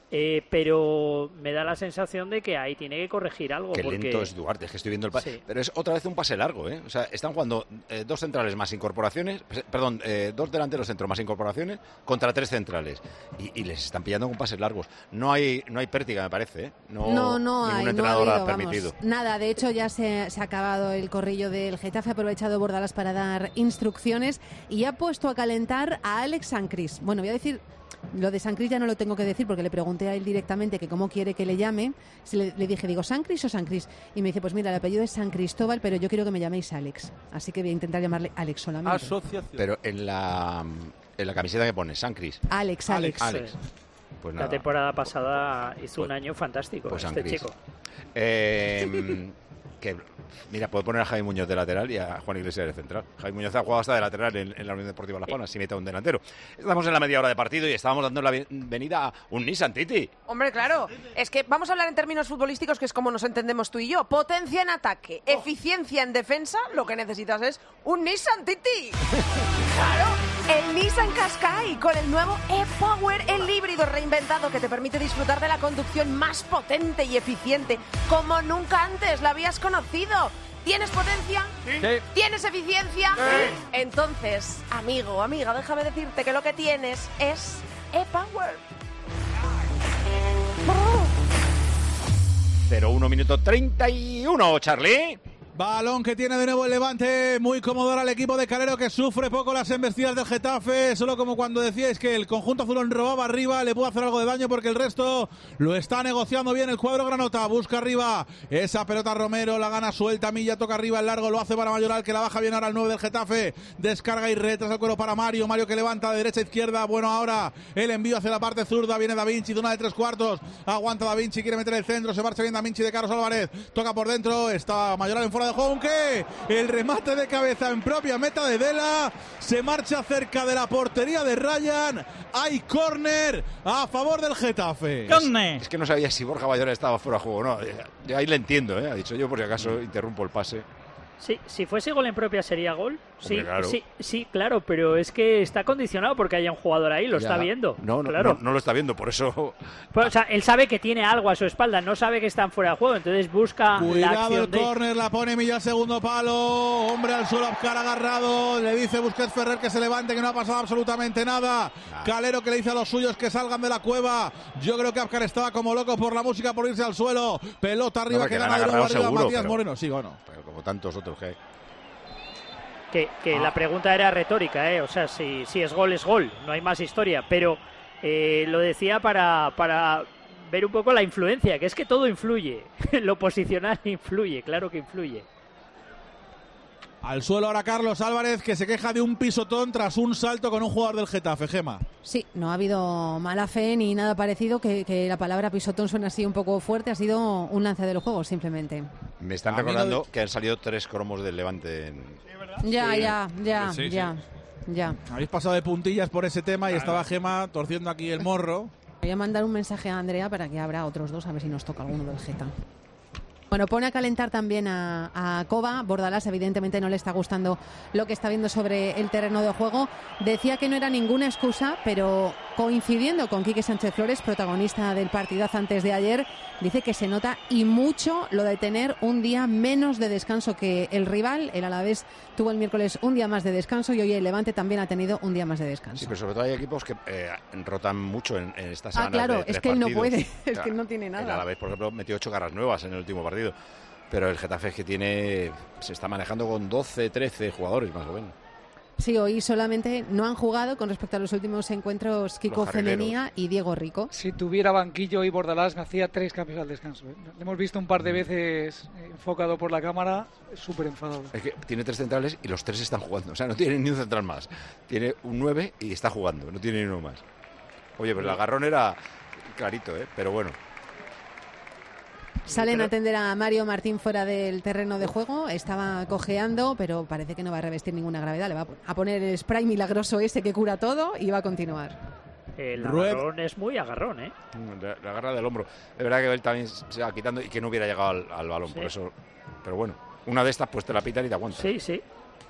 Eh, pero me da la sensación de que ahí tiene que corregir algo. Qué porque... lento es Duarte, es que estoy viendo el pase. Sí. Pero es otra vez un pase largo, ¿eh? O sea, están jugando eh, dos centrales más incorporaciones, perdón, eh, dos delanteros centro más incorporaciones contra tres centrales. Y, y les están pillando con pases largos. No hay no hay pértiga, me parece, ¿eh? No, No, no ningún hay, entrenador no ha ha, habido, permitido. vamos, nada, de hecho ya se, se ha acabado el corrillo del Getafe, ha aprovechado Bordalás para dar instrucciones y ha puesto a calentar a Alex Sancris. Bueno, voy a decir... Lo de Sancris ya no lo tengo que decir porque le pregunté a él directamente que cómo quiere que le llame. Le, le dije, digo, ¿Sancris o Sancris? Y me dice, pues mira, el apellido es San Cristóbal, pero yo quiero que me llaméis Alex. Así que voy a intentar llamarle Alex solamente. Asociación. Pero en la, en la camiseta que pone, Sancris. Alex, Alex. Alex. Pues nada. La temporada pasada hizo Pues- un año fantástico pues este Sancris. chico. Eh, que, mira, puedo poner a Javi Muñoz de lateral y a Juan Iglesias de central. Javi Muñoz ha jugado hasta de lateral en, en la Unión Deportiva Las Palmas, si mete a un delantero. Estamos en la media hora de partido y estábamos dando la bienvenida a un Nissan Titi. Hombre, claro, es que vamos a hablar en términos futbolísticos, que es como nos entendemos tú y yo. Potencia en ataque, eficiencia en defensa, lo que necesitas es un Nissan Titi. Claro, el Nissan Qashqai con el nuevo e-Power, el híbrido reinventado que te permite disfrutar de la conducción más potente y eficiente como nunca antes la habías conocido. ¿Tienes potencia? Sí. ¿Tienes eficiencia? Sí. Entonces, amigo, amiga, déjame decirte que lo que tienes es e-Power. cero uno minuto treinta y uno, Charlie. Balón que tiene de nuevo el Levante, muy cómodo ahora el equipo de Calero, que sufre poco las embestidas del Getafe, solo como cuando decíais que el conjunto azulón robaba arriba, le puede hacer algo de daño porque el resto lo está negociando bien el cuadro granota. Busca arriba esa pelota Romero, la gana suelta, Milla toca arriba el largo, lo hace para Mayoral, que la baja bien ahora el nueve del Getafe, descarga y retrasa el cuero para Mario, Mario que levanta de derecha a izquierda, bueno ahora el envío hacia la parte zurda, viene Da Vinci, zona de tres cuartos, aguanta Da Vinci, quiere meter el centro, se marcha bien Da Vinci de Carlos Álvarez, toca por dentro, está Mayoral en fuera de juego, aunque el remate de cabeza en propia meta de Dela, se marcha cerca de la portería de Ryan, hay córner a favor del Getafe. Es, es que no sabía si Borja Mayoral estaba fuera de juego o no, eh, ahí le entiendo, eh, ha dicho yo por si acaso interrumpo el pase. Sí, si fuese gol en propia sería gol. Sí, Hombre, claro. sí, sí, claro, pero es que está condicionado porque haya un jugador ahí, lo Ya. está viendo. No, no, claro. no, no lo está viendo, por eso. Pues, o sea, él sabe que tiene algo a su espalda, no sabe que están fuera de juego, entonces busca la Cuidado acción el de... córner, la pone Milla al segundo palo, hombre al suelo, Abkar agarrado, le dice Busquets Ferrer que se levante, que no ha pasado absolutamente nada. Nah. Calero que le dice a los suyos que salgan de la cueva. Yo creo que Abkar estaba como loco por la música, por irse al suelo. Pelota arriba, No, que que gana la han de nuevo agarrado arriba seguro, Matías pero- Moreno. Sí, bueno. Pero como tantos otros que hay. Que, que Ah. la pregunta era retórica, ¿eh? O sea, si, si es gol, es gol, no hay más historia, pero eh, lo decía para, para ver un poco la influencia, que es que todo influye, lo posicional influye, claro que influye. Al suelo ahora Carlos Álvarez, que se queja de un pisotón tras un salto con un jugador del Getafe, Gema. Sí, no ha habido mala fe ni nada parecido, que, que la palabra pisotón suena así un poco fuerte, ha sido un lance del juego simplemente. Me están A mí lo recordando de- que han salido tres cromos del Levante. En... Ya, Sí. ya, ya, Sí, sí. ya, ya. Habéis pasado de puntillas por ese tema y estaba Gema torciendo aquí el morro. Voy a mandar un mensaje a Andrea para que abra otros dos, a ver si nos toca alguno del Geta. Bueno, pone a calentar también a, a Coba. Bordalás evidentemente no le está gustando lo que está viendo sobre el terreno de juego. Decía que no era ninguna excusa, pero coincidiendo con Quique Sánchez Flores, protagonista del partidazo antes de ayer, dice que se nota y mucho lo de tener un día menos de descanso que el rival. El Alavés tuvo el miércoles un día más de descanso y hoy el Levante también ha tenido un día más de descanso. Sí, pero sobre todo hay equipos que eh, rotan mucho en, en estas Ah, semanas. claro, de es tres que él no partidos. puede, es Claro, que no tiene nada. El Alavés, por ejemplo, metió ocho caras nuevas en el último partido. Pero el Getafe es que tiene, se está manejando con doce, trece jugadores más o menos. Sí, hoy solamente no han jugado con respecto a los últimos encuentros Kiko Los jardineros. Femenía y Diego Rico. Si tuviera banquillo y Bordalás me hacía tres cambios al descanso. ¿eh? Le hemos visto un par Mm. de veces eh, enfocado por la cámara, súper enfadado. Es que tiene tres centrales y los tres están jugando. O sea, no tiene ni un central más. Tiene un nueve y está jugando. No tiene ni uno más. Oye, pero el agarrón era clarito, ¿eh? Pero bueno. Salen a atender a Mario Martín fuera del terreno de juego. Estaba cojeando, pero parece que no va a revestir ninguna gravedad. Le va a poner el spray milagroso ese que cura todo y va a continuar. El Rued- agarrón es muy agarrón, ¿eh? Le, le agarra del hombro. Es verdad que él también se va quitando y que no hubiera llegado al, al balón. Sí. Por eso. Pero bueno, una de estas pues te la pitan y te aguanta. Sí, sí.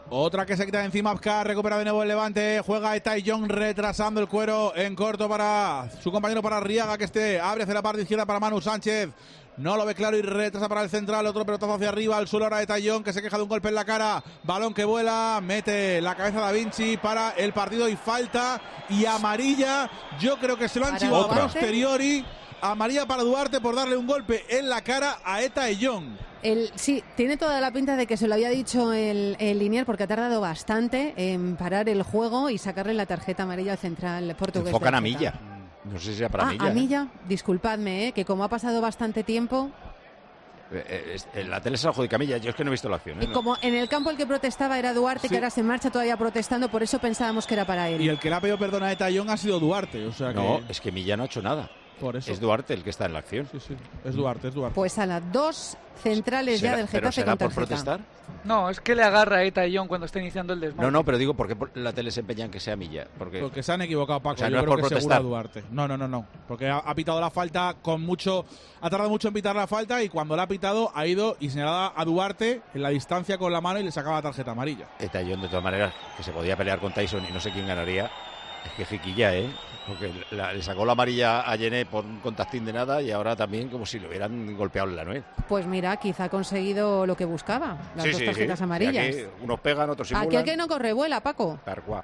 Otra que se quita de encima Abkar, recupera de nuevo el Levante, juega Etaillón retrasando el cuero en corto para su compañero, para Arriaga, que este abre hacia la parte izquierda para Manu Sánchez. No lo ve claro y retrasa para el central, otro pelotazo hacia arriba, al suelo ahora de Etaillón, que se queja de un golpe en la cara, balón que vuela, mete la cabeza Da Vinci para el partido y falta y amarilla, yo creo que se lo han chivado a posteriori, amarilla para Duarte por darle un golpe en la cara a Etaillón. El, sí, tiene toda la pinta de que se lo había dicho el, el Linier, porque ha tardado bastante en parar el juego y sacarle la tarjeta amarilla al central portugués. Enfocan a Milla. No sé si sea para ah, Milla. A Milla, ¿eh? disculpadme, ¿eh? que como ha pasado bastante tiempo... Eh, eh, la tele se la adjudica a Milla, yo es que no he visto la acción. ¿eh? Y como en el campo el que protestaba era Duarte, sí. que ahora se marcha todavía protestando, por eso pensábamos que era para él. Y el que le ha pedido perdón a Etaillón ha sido Duarte. O sea no, que... es que Milla no ha hecho nada. Por eso. Es Duarte el que está en la acción. Sí, sí, es Duarte, es Duarte. Pues a las dos centrales ¿Será, ya del Getafe ¿Pero será con por tarjeta. protestar? No, es que le agarra a Etaillón cuando está iniciando el desmonte. No, no, pero digo, ¿por qué la tele se empeña en que sea Milla? Porque, Porque se han equivocado, Paco. O sea, yo no es creo por que protestar. seguro a Duarte. No, no, no, no. Porque ha, ha pitado la falta con mucho... Ha tardado mucho en pitar la falta y cuando la ha pitado ha ido y señalaba a Duarte en la distancia con la mano y le sacaba la tarjeta amarilla. Etaillón, de todas maneras, que se podía pelear con Tyson y no sé quién ganaría. Es que jiquilla, ¿eh? Porque la, le sacó la amarilla a Yené por un contactín de nada y ahora también como si le hubieran golpeado en la nuez. Pues mira, quizá ha conseguido lo que buscaba, las sí, dos sí, tarjetas sí. amarillas. Aquí unos pegan, otros simulan. Aquí el que no corre vuela, Paco. Percuá.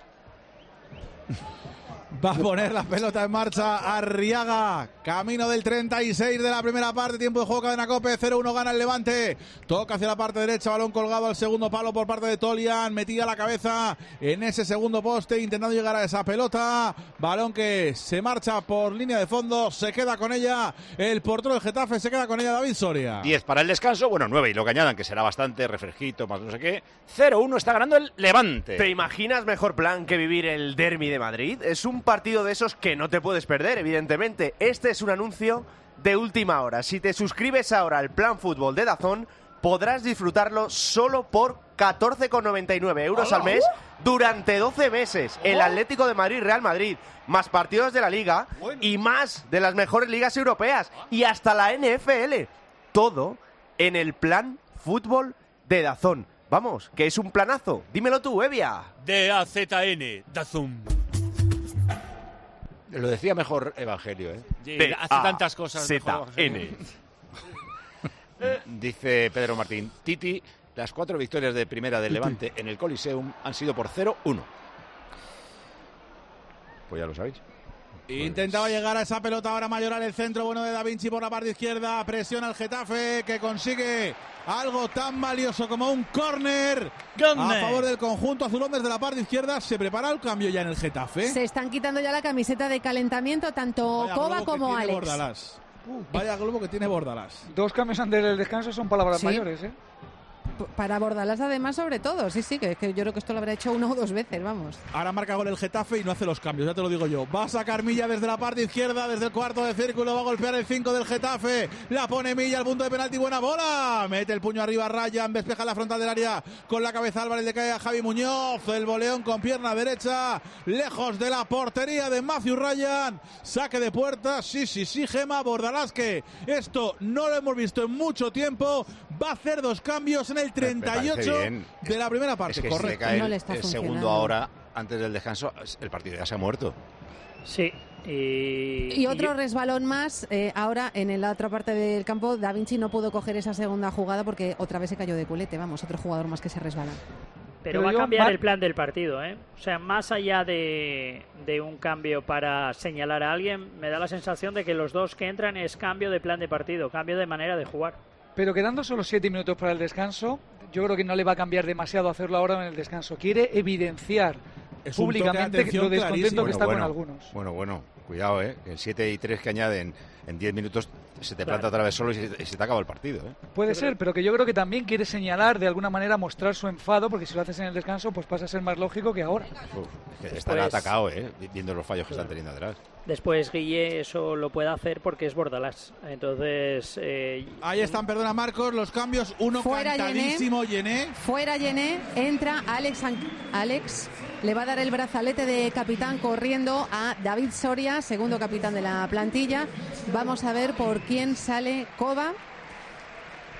Va a poner la pelota en marcha Arriaga, camino del treinta y seis de la primera parte, tiempo de juego, cadena COPE, cero uno gana el Levante, toca hacia la parte derecha, balón colgado al segundo palo por parte de Tolian, metía la cabeza en ese segundo poste intentando llegar a esa pelota, balón que se marcha por línea de fondo, se queda con ella el portero del Getafe, se queda con ella David Soria. diez para el descanso, bueno, nueve y lo que añadan, que será bastante, refresquito, más no sé qué, cero uno está ganando el Levante. ¿Te imaginas mejor plan que vivir el derbi de Madrid? Es un partido de esos que no te puedes perder, evidentemente. Este es un anuncio de última hora. Si te suscribes ahora al plan fútbol de DAZN, podrás disfrutarlo solo por catorce con noventa y nueve euros al mes durante doce meses. El Atlético de Madrid, Real Madrid, más partidos de la Liga y más de las mejores ligas europeas y hasta la N F L. Todo en el plan fútbol de DAZN. Vamos, que es un planazo. Dímelo tú, Evia. D A Z N, DAZN. Lo decía mejor Evangelio, ¿eh? Sí, hace tantas cosas. Z N. Dice Pedro Martín, Titi, las cuatro victorias de primera del Levante en el Coliseum han sido por cero uno. Pues ya lo sabéis. Intentaba llegar a esa pelota ahora Mayoral, el centro bueno de Da Vinci por la parte izquierda, presiona al Getafe que consigue algo tan valioso como un córner a favor del conjunto azulón desde la parte izquierda. ¿Se prepara el cambio ya en el Getafe? Se están quitando ya la camiseta de calentamiento tanto Vaya Coba como Alex. Bordalás. Uh, vaya globo que tiene Bordalás. Dos cambios antes del descanso son palabras ¿Sí? mayores, ¿eh? Para Bordalás además sobre todo, sí, sí, que, que yo creo que esto lo habrá hecho una o dos veces, vamos. Ahora marca gol el Getafe y no hace los cambios, ya te lo digo yo. Va a sacar Milla desde la parte izquierda, desde el cuarto de círculo, va a golpear el cinco del Getafe. La pone Milla al punto de penalti, buena bola. Mete el puño arriba, Ryan, despeja la frontal del área con la cabeza Álvarez, le cae a Javi Muñoz. El voleón con pierna derecha, lejos de la portería de Matthew Ryan. Saque de puerta, sí, sí, sí, Gema. Bordalás, que esto no lo hemos visto en mucho tiempo. Va a hacer dos cambios en el treinta y ocho de la primera parte. Es que correcto. Si le cae no el, le está el segundo funcionando. ahora, antes del descanso, el partido ya se ha muerto. Sí. Y, y otro y... resbalón más, eh, ahora en la otra parte del campo, Da Vinci no pudo coger esa segunda jugada porque otra vez se cayó de culete, vamos, otro jugador más que se resbala. Pero, Pero va a cambiar el plan del partido, ¿eh? O sea, más allá de, de un cambio para señalar a alguien, me da la sensación de que los dos que entran es cambio de plan de partido, cambio de manera de jugar. Pero quedando solo siete minutos para el descanso, yo creo que no le va a cambiar demasiado hacerlo ahora en el descanso. Quiere evidenciar es públicamente lo descontento que bueno, está bueno, con algunos. Bueno, bueno, cuidado, ¿eh? El siete y tres que añaden en diez minutos se te planta claro. otra vez solo y se, y se te acaba el partido, ¿eh? Puede yo ser, creo... pero que yo creo que también quiere señalar, de alguna manera, mostrar su enfado, porque si lo haces en el descanso, pues pasa a ser más lógico que ahora. Uf, es que estará Después... atacado, ¿eh? Viendo los fallos que claro. están teniendo atrás. Después Guille eso lo puede hacer porque es Bordalás. Entonces... Eh... Ahí están, perdona Marcos, los cambios. Uno fuera cantadísimo, Yené. Fuera Yené, entra Alex, Alex. Le va a dar el brazalete de capitán corriendo a David Soria, segundo capitán de la plantilla. Vamos a ver por quién sale Coba.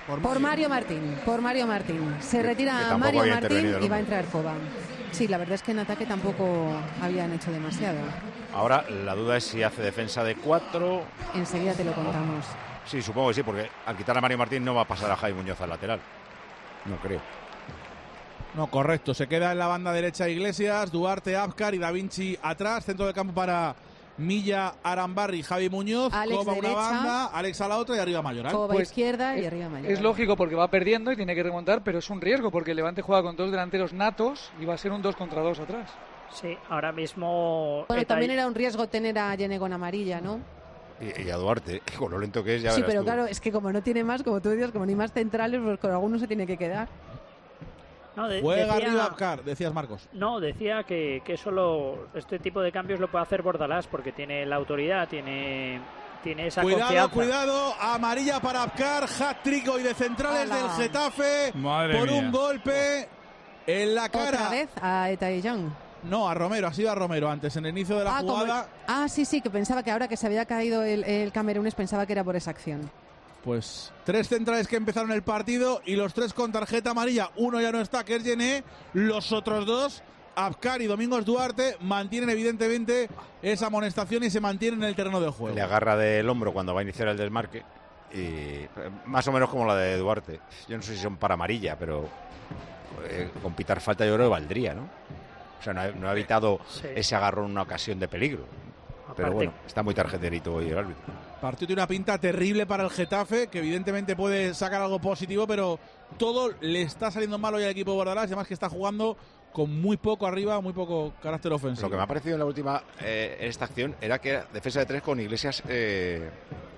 Por, por Mario Martín, por Mario Martín. Se retira Mario Martín y va a entrar Coba. Sí, la verdad es que en ataque tampoco habían hecho demasiado. Ahora la duda es si hace defensa de cuatro. Enseguida te lo contamos. Sí, supongo que sí, porque al quitar a Mario Martín no va a pasar a Javi Muñoz al lateral. No creo. No, correcto. Se queda en la banda derecha Iglesias, Duarte, Abkar y Da Vinci atrás. Centro del campo para Milla, Arambarri, Javi Muñoz. Alex Coba derecha, una banda, Alex a la otra y arriba Mayoral. Coba Pues izquierda y es, arriba Mayoral. Es lógico porque va perdiendo y tiene que remontar, pero es un riesgo porque el Levante juega con dos delanteros natos y va a ser un dos contra dos atrás. Sí, ahora mismo... Bueno, Etay... también era un riesgo tener a Yene con amarilla, ¿no? Y, y a Duarte, con lo lento que es, ya Sí, verás pero tú. claro, es que como no tiene más, como tú dices, como ni más centrales, pues con alguno se tiene que quedar. No, de, Juega decía, arriba Abkar, decías Marcos. No, decía que, que solo este tipo de cambios lo puede hacer Bordalás porque tiene la autoridad, tiene, tiene esa cuidado, confianza. Cuidado, amarilla para Abkar, hat-trick hoy de centrales ¡Hala! del Getafe. Madre por mía. un golpe en la cara. Otra vez a Etayán. No, a Romero, ha sido a Romero antes, en el inicio de la Ah, jugada. como... ah, sí, sí, que pensaba que ahora que se había caído el, el camerunés pensaba que era por esa acción. Pues tres centrales que empezaron el partido y los tres con tarjeta amarilla. Uno ya no está, que es Yené. Los otros dos, Abkar y Domingos Duarte, mantienen evidentemente esa amonestación y se mantienen en el terreno de juego. Le agarra del hombro cuando va a iniciar el desmarque. Y más o menos como la de Duarte. Yo no sé si son para amarilla, pero eh, con pitar falta yo creo que valdría, ¿no? O sea, no ha, no ha evitado sí. ese agarrón en una ocasión de peligro. Aparte, pero bueno, está muy tarjeterito hoy el árbitro. Partido tiene una pinta terrible para el Getafe, que evidentemente puede sacar algo positivo, pero todo le está saliendo mal hoy al equipo de Bordalás, además que está jugando con muy poco arriba, muy poco carácter ofensivo. Lo que me ha parecido en la última, eh, en esta acción, era que era defensa de tres con Iglesias eh,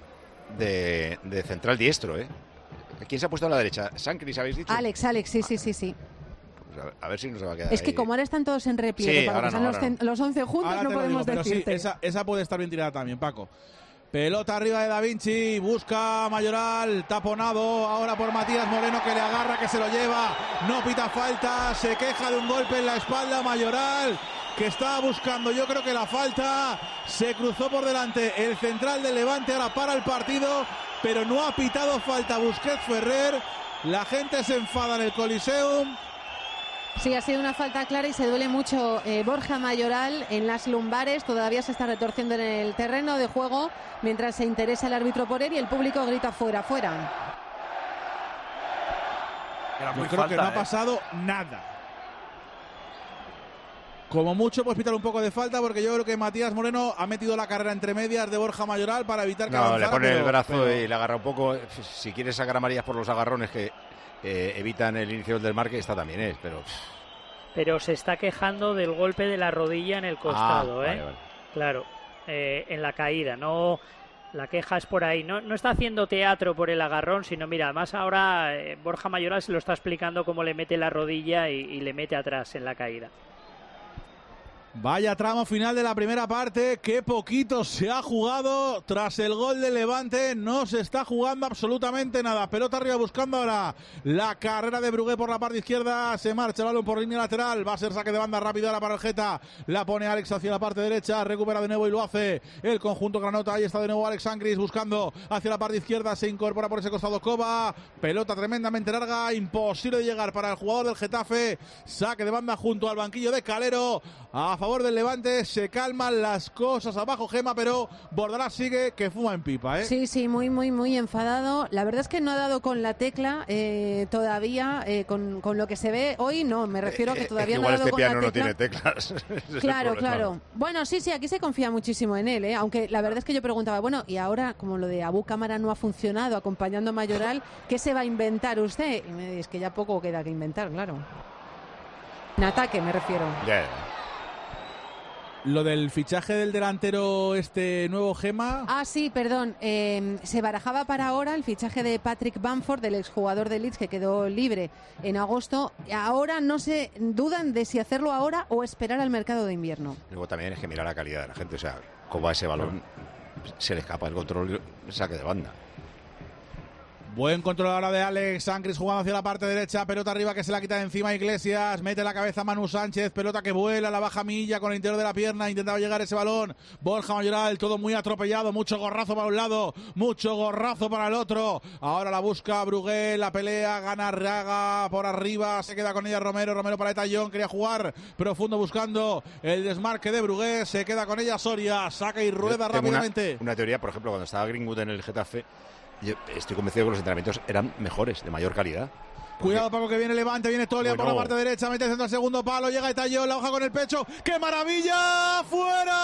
de, de central diestro, ¿eh? ¿Quién se ha puesto a la derecha? ¿Sancris habéis dicho? Alex, Alex, sí, sí, sí, sí. Pues a, a ver si no se va a quedar Es que ahí. como ahora están todos en repliegue, Sí, para que no, los, no. los once juntos Ahora no te lo podemos digo, pero decirte. Sí, esa, esa puede estar bien tirada también, Paco. Pelota arriba de Da Vinci, busca Mayoral, taponado ahora por Matías Moreno, que le agarra, que se lo lleva, no pita falta, se queja de un golpe en la espalda Mayoral, que estaba buscando, yo creo que la falta, se cruzó por delante el central del Levante, ahora para el partido, pero no ha pitado falta Busquets Ferrer, la gente se enfada en el Coliseum. Sí, ha sido una falta clara y se duele mucho eh, Borja Mayoral en las lumbares. Todavía se está retorciendo en el terreno de juego mientras se interesa el árbitro por él y el público grita fuera, fuera. Yo creo falta, que no ¿eh? ha pasado nada. Como mucho, pues pitar un poco de falta porque yo creo que Matías Moreno ha metido la carrera entre medias de Borja Mayoral para evitar que no, avanzara. le pone pero, el brazo pero... y le agarra un poco. Si quieres sacar amarillas por los agarrones que eh, evitan el inicio del marque, esta también es, pero... Pero se está quejando del golpe de la rodilla en el costado, ah, ¿eh? Vale, vale. Claro, eh, en la caída, no... La queja es por ahí. No, no está haciendo teatro por el agarrón, sino mira, además ahora eh, Borja Mayoral se lo está explicando cómo le mete la rodilla y, y le mete atrás en la caída. Vaya tramo final de la primera parte, qué poquito se ha jugado tras el gol de Levante, no se está jugando absolutamente nada, pelota arriba buscando ahora la carrera de Brugué por la parte izquierda, se marcha el balón por línea lateral, va a ser saque de banda rápido ahora para el Geta, la pone Alex hacia la parte derecha, recupera de nuevo y lo hace el conjunto granota, ahí está de nuevo Alex Sancris buscando hacia la parte izquierda, se incorpora por ese costado Coba, pelota tremendamente larga, imposible de llegar para el jugador del Getafe, saque de banda junto al banquillo de Calero, a favor del Levante, se calman las cosas abajo Gema, pero Bordalás sigue que fuma en pipa, ¿eh? Sí, sí, muy, muy, muy enfadado. La verdad es que no ha dado con la tecla eh, todavía, eh, con, con lo que se ve hoy, no, me refiero a que todavía es que no ha dado este con la piano tecla. no tiene teclas. Claro, claro. Bueno, sí, sí, aquí se confía muchísimo en él, ¿eh? Aunque la verdad es que yo preguntaba, bueno, y ahora, como lo de Abu Cámara no ha funcionado acompañando a Mayoral, ¿qué se va a inventar usted? Y me dice que ya poco queda que inventar, claro. En ataque me refiero. Yeah. Lo del fichaje del delantero este nuevo Gema. Ah, sí, perdón. Eh, se barajaba para ahora el fichaje de Patrick Bamford, del exjugador de Leeds que quedó libre en agosto. Ahora no se dudan de si hacerlo ahora o esperar al mercado de invierno. Luego también es que mirar la calidad de la gente. O sea, cómo va ese balón, se le escapa el control, saque de banda. Buen control ahora de Alex Sancris jugando hacia la parte derecha, pelota arriba que se la quita de encima Iglesias, mete la cabeza Manu Sánchez, pelota que vuela, la baja Milla con el interior de la pierna, intentaba llegar ese balón, Borja Mayoral, todo muy atropellado, mucho gorrazo para un lado, mucho gorrazo para el otro, ahora la busca Brugué, la pelea, gana Raga por arriba, se queda con ella Romero, Romero para Etayón, quería jugar profundo buscando el desmarque de Brugué, se queda con ella Soria, saca y rueda rápidamente. Una, una teoría, por ejemplo, cuando estaba Greenwood en el Getafe, yo estoy convencido que los entrenamientos eran mejores, de mayor calidad. Porque... Cuidado, Paco, que viene Levante, viene Tolia bueno. por la parte derecha, mete centro al segundo palo, llega Etayón, la hoja con el pecho, ¡qué maravilla! ¡Fuera!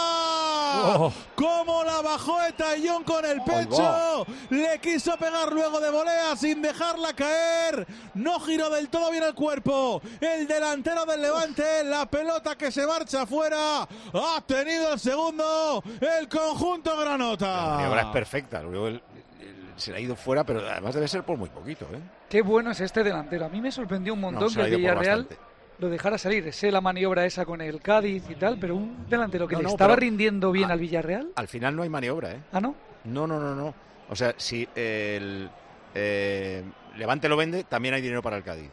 Oh. ¿Cómo la bajó Etayón con el pecho? Le quiso pegar luego de volea sin dejarla caer, no giró del todo bien el cuerpo, el delantero del Levante, la pelota que se marcha fuera, ha tenido el segundo, el conjunto granota. La maniobra es perfecta, luego el... se le ha ido fuera, pero además debe ser por muy poquito, ¿eh? Qué bueno es este delantero. A mí me sorprendió un montón no, que el Villarreal lo dejara salir. Sé la maniobra esa con el Cádiz y tal, pero un delantero que no, le no, estaba rindiendo bien a, al Villarreal. Al final no hay maniobra, ¿eh? ¿Ah, no? No, no, no, no. O sea, si el eh, Levante lo vende, también hay dinero para el Cádiz.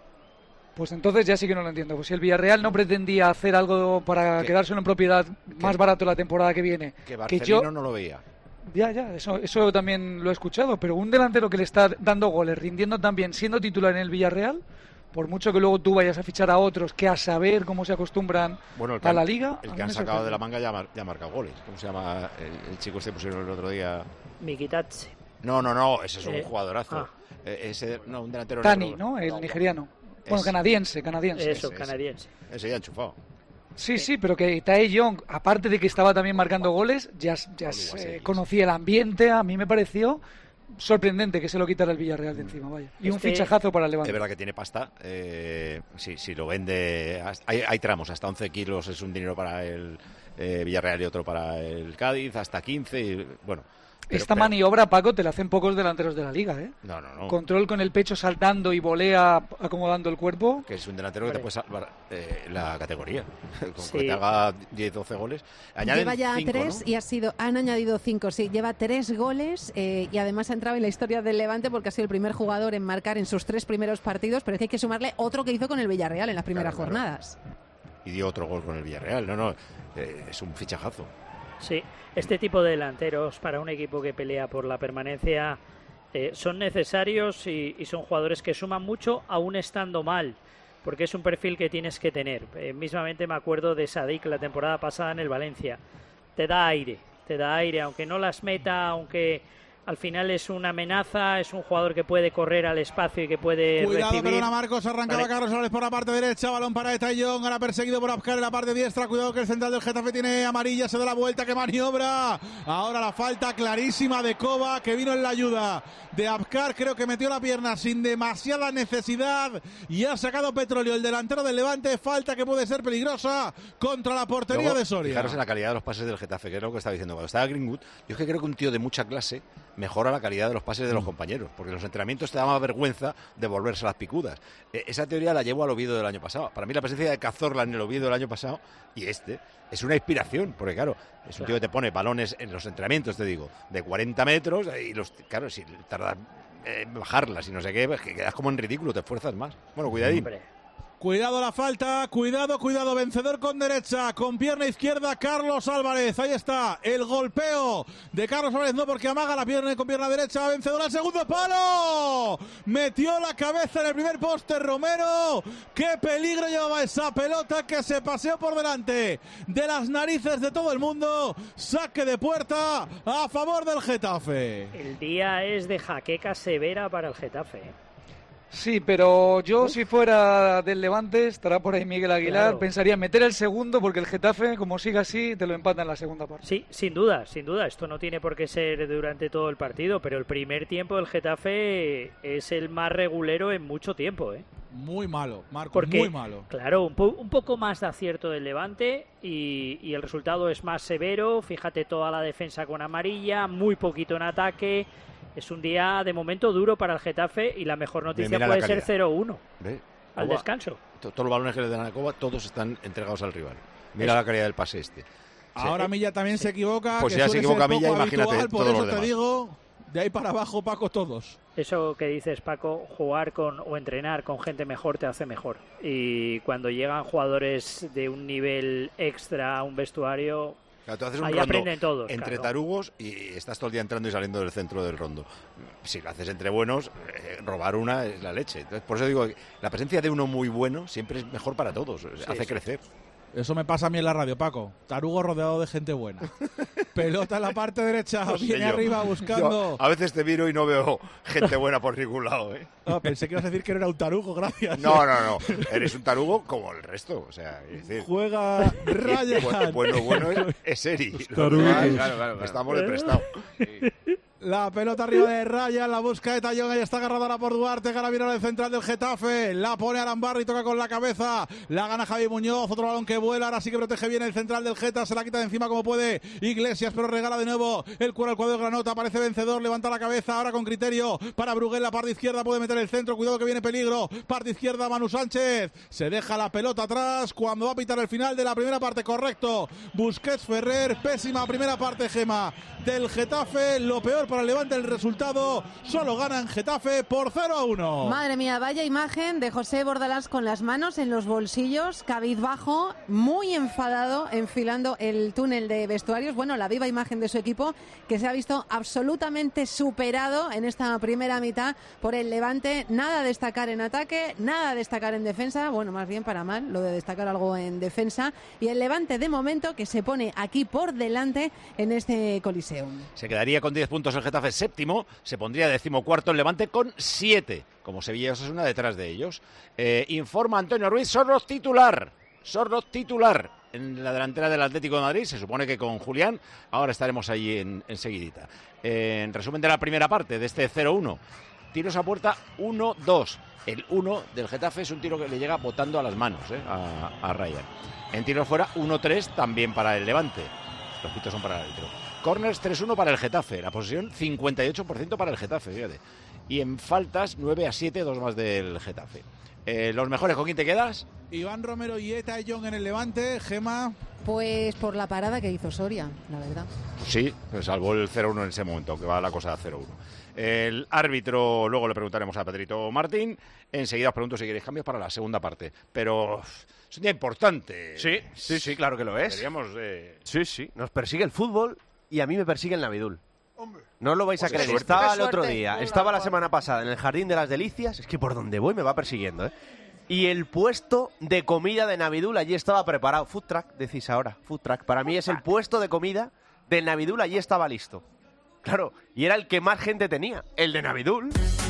Pues entonces ya sí que no lo entiendo. Pues si el Villarreal no pretendía hacer algo para quedárselo en propiedad más barato la temporada que viene, que Barcelona yo... no lo veía. Ya, ya, eso, eso también lo he escuchado, pero un delantero que le está dando goles, rindiendo también, siendo titular en el Villarreal, por mucho que luego tú vayas a fichar a otros que a saber cómo se acostumbran bueno, a la Liga. El que han sacado de la manga ya, mar, ya ha marcado goles. ¿Cómo se llama el, el chico este pusieron el otro día? Mikitachi. No, no, no, ese es un eh, jugadorazo. Ah. Eh, ese, no, un delantero Tani, negro. ¿no? El no, nigeriano. Es, bueno, canadiense, canadiense. Eso, ese, canadiense. Ese, ese ya ha enchufado. Sí, sí, pero que Tae Young, aparte de que estaba también marcando goles, ya, ya eh, conocía el ambiente, a mí me pareció sorprendente que se lo quitara el Villarreal de encima, vaya. Y este... un fichajazo para el Levante. Es verdad que tiene pasta, eh, si, si lo vende, hay, hay tramos, hasta once kilos es un dinero para el eh, Villarreal y otro para el Cádiz, hasta quince, y, bueno... Pero, Esta pero... maniobra, Paco, te la hacen pocos delanteros de la Liga, ¿eh? No, no, no. Control con el pecho saltando y volea acomodando el cuerpo. Que es un delantero que vale. te puede salvar eh, la categoría. Con sí. que te haga diez, doce goles. Añaden lleva ya cinco, tres, ¿no? Y ha sido, han añadido cinco, sí. Lleva tres goles eh, y además ha entrado en la historia del Levante porque ha sido el primer jugador en marcar en sus tres primeros partidos, pero es que hay que sumarle otro que hizo con el Villarreal en las primeras claro, claro. jornadas. Y dio otro gol con el Villarreal. No, no, eh, es un fichajazo. Sí, este tipo de delanteros para un equipo que pelea por la permanencia eh, son necesarios y, y son jugadores que suman mucho aún estando mal, porque es un perfil que tienes que tener. Eh, mismamente me acuerdo de Sadik la temporada pasada en el Valencia. Te da aire, te da aire, aunque no las meta, aunque al final es una amenaza, es un jugador que puede correr al espacio y que puede Cuidado, recibir. perdona Marcos, arrancaba vale. Carlos Álvarez por la parte derecha, balón para Etayón, ahora perseguido por Abkar en la parte diestra, cuidado que el central del Getafe tiene amarilla, se da la vuelta, que maniobra, ahora la falta clarísima de Coba, que vino en la ayuda de Abkar, creo que metió la pierna sin demasiada necesidad y ha sacado Petróleo, el delantero del Levante, falta que puede ser peligrosa contra la portería Luego, de Soria. Fijaros en la calidad de los pases del Getafe, que es lo que estaba diciendo, cuando estaba Greenwood, yo es que creo que un tío de mucha clase mejora la calidad de los pases de los compañeros, porque en los entrenamientos te daba vergüenza de volverse las picudas. Eh, esa teoría la llevo al Oviedo del año pasado. Para mí la presencia de Cazorla en el Oviedo del año pasado y este es una inspiración, porque claro, es un tío que te pone balones en los entrenamientos, te digo, de cuarenta metros y los, claro, si tardas en bajarlas y no sé qué, pues que quedas como en ridículo, te esfuerzas más. Bueno, cuidadín. Hombre. Cuidado la falta, cuidado, cuidado, vencedor con derecha, con pierna izquierda, Carlos Álvarez, ahí está, el golpeo de Carlos Álvarez, no porque amaga la pierna con pierna derecha, vencedor al segundo palo, metió la cabeza en el primer poste Romero, qué peligro llevaba esa pelota que se paseó por delante de las narices de todo el mundo, saque de puerta a favor del Getafe. El día es de jaqueca severa para el Getafe. Sí, pero yo si fuera del Levante, estará por ahí Miguel Aguilar, claro. pensaría meter el segundo porque el Getafe, como siga así, te lo empata en la segunda parte. Sí, sin duda, sin duda. Esto no tiene por qué ser durante todo el partido, pero el primer tiempo del Getafe es el más regulero en mucho tiempo, ¿eh? Muy malo, Marco, porque, muy malo. Claro, un, po- un poco más de acierto del Levante y, y el resultado es más severo. Fíjate toda la defensa con amarilla, muy poquito en ataque. Es un día de momento duro para el Getafe y la mejor noticia Mira puede la ser cero uno al Coba, descanso. Todos los balones que le dan a Coba, todos están entregados al rival. Mira Eso. la calidad del pase este. Ahora sí. Milla también sí. se equivoca. Pues que ya se equivoca Milla, imagínate habitual, todos por eso los te demás. digo, De ahí para abajo, Paco, todos. Eso que dices, Paco, jugar con o entrenar con gente mejor te hace mejor. Y cuando llegan jugadores de un nivel extra a un vestuario, claro, tú haces un ahí rondo aprenden todos. Entre claro. tarugos y estás todo el día entrando y saliendo del centro del rondo. Si lo haces entre buenos, eh, robar una es la leche. Entonces, por eso digo, la presencia de uno muy bueno siempre es mejor para todos, sí, hace sí. crecer. Eso me pasa a mí en la radio, Paco. Tarugo rodeado de gente buena. Pelota en la parte derecha, no viene yo, arriba buscando. Yo a veces te miro y no veo gente buena por ningún lado, ¿eh? No, pensé que ibas a decir que no era un tarugo, gracias. No, no, no. Eres un tarugo como el resto. O sea, es decir, juega Ryan. Bueno, bueno es, es Eri. Claro, claro, claro, claro. Estamos de prestado. Sí. La pelota arriba de Ryan, la busca de Tallón, ahí está agarrada ahora por Duarte, gana bien el central del Getafe, la pone Arambarri, toca con la cabeza, la gana Javi Muñoz, otro balón que vuela, ahora sí que protege bien el central del Getafe, se la quita de encima como puede Iglesias, pero regala de nuevo el cuero al cuadro de Granota, aparece vencedor, levanta la cabeza, ahora con criterio para Bruguel, la parte izquierda puede meter el centro, cuidado que viene peligro, parte izquierda Manu Sánchez, se deja la pelota atrás cuando va a pitar el final de la primera parte, correcto, Busquets Ferrer, pésima primera parte, Gema, del Getafe, lo peor para el Levante el resultado, solo ganan Getafe por cero a uno. Madre mía, vaya imagen de José Bordalás con las manos en los bolsillos, cabizbajo, muy enfadado, enfilando el túnel de vestuarios. Bueno, la viva imagen de su equipo que se ha visto absolutamente superado en esta primera mitad por el Levante. Nada a destacar en ataque, nada a destacar en defensa, bueno, más bien para mal, lo de destacar algo en defensa. Y el Levante de momento que se pone aquí por delante en este Coliseum. Se quedaría con diez puntos el Getafe séptimo, se pondría decimocuarto el Levante con siete, como Sevilla y Osasuna detrás de ellos. Eh, informa Antonio Ruiz, Sorloz titular, Sorloz titular en la delantera del Atlético de Madrid, se supone que con Julián, ahora estaremos allí en, en seguidita. Eh, en resumen de la primera parte de este cero uno, tiros a puerta uno dos, el uno del Getafe es un tiro que le llega botando a las manos eh, a, a Ryan. En tiros fuera uno tres también para el Levante, los pitos son para el árbitro. Corners tres uno para el Getafe, la posesión cincuenta y ocho por ciento para el Getafe, fíjate. Y en faltas nueve a siete, dos más del Getafe. Eh, ¿Los mejores con quién te quedas? Iván Romero y Eta Young en el Levante, Gema. Pues por la parada que hizo Soria, la verdad. Sí, pues salvó el cero uno en ese momento, que va la cosa a cero uno. El árbitro, luego le preguntaremos a Pedrito Martín. Enseguida os pregunto si queréis cambios para la segunda parte. Pero es un día importante. Sí, sí, sí, claro que lo es. Deberíamos, eh... Sí, sí, nos persigue el fútbol. Y a mí me persigue el Navidul. Hombre. No os lo vais a Pues creer. suerte. Estaba el Qué otro suerte. día, Hola, estaba la Juan. semana pasada en el Jardín de las Delicias. Es que por donde voy me va persiguiendo, ¿eh? Y el puesto de comida de Navidul allí estaba preparado. Food truck, decís ahora. Food truck. Para mí es el puesto de comida del Navidul allí estaba listo. Claro, y era el que más gente tenía. El de Navidul.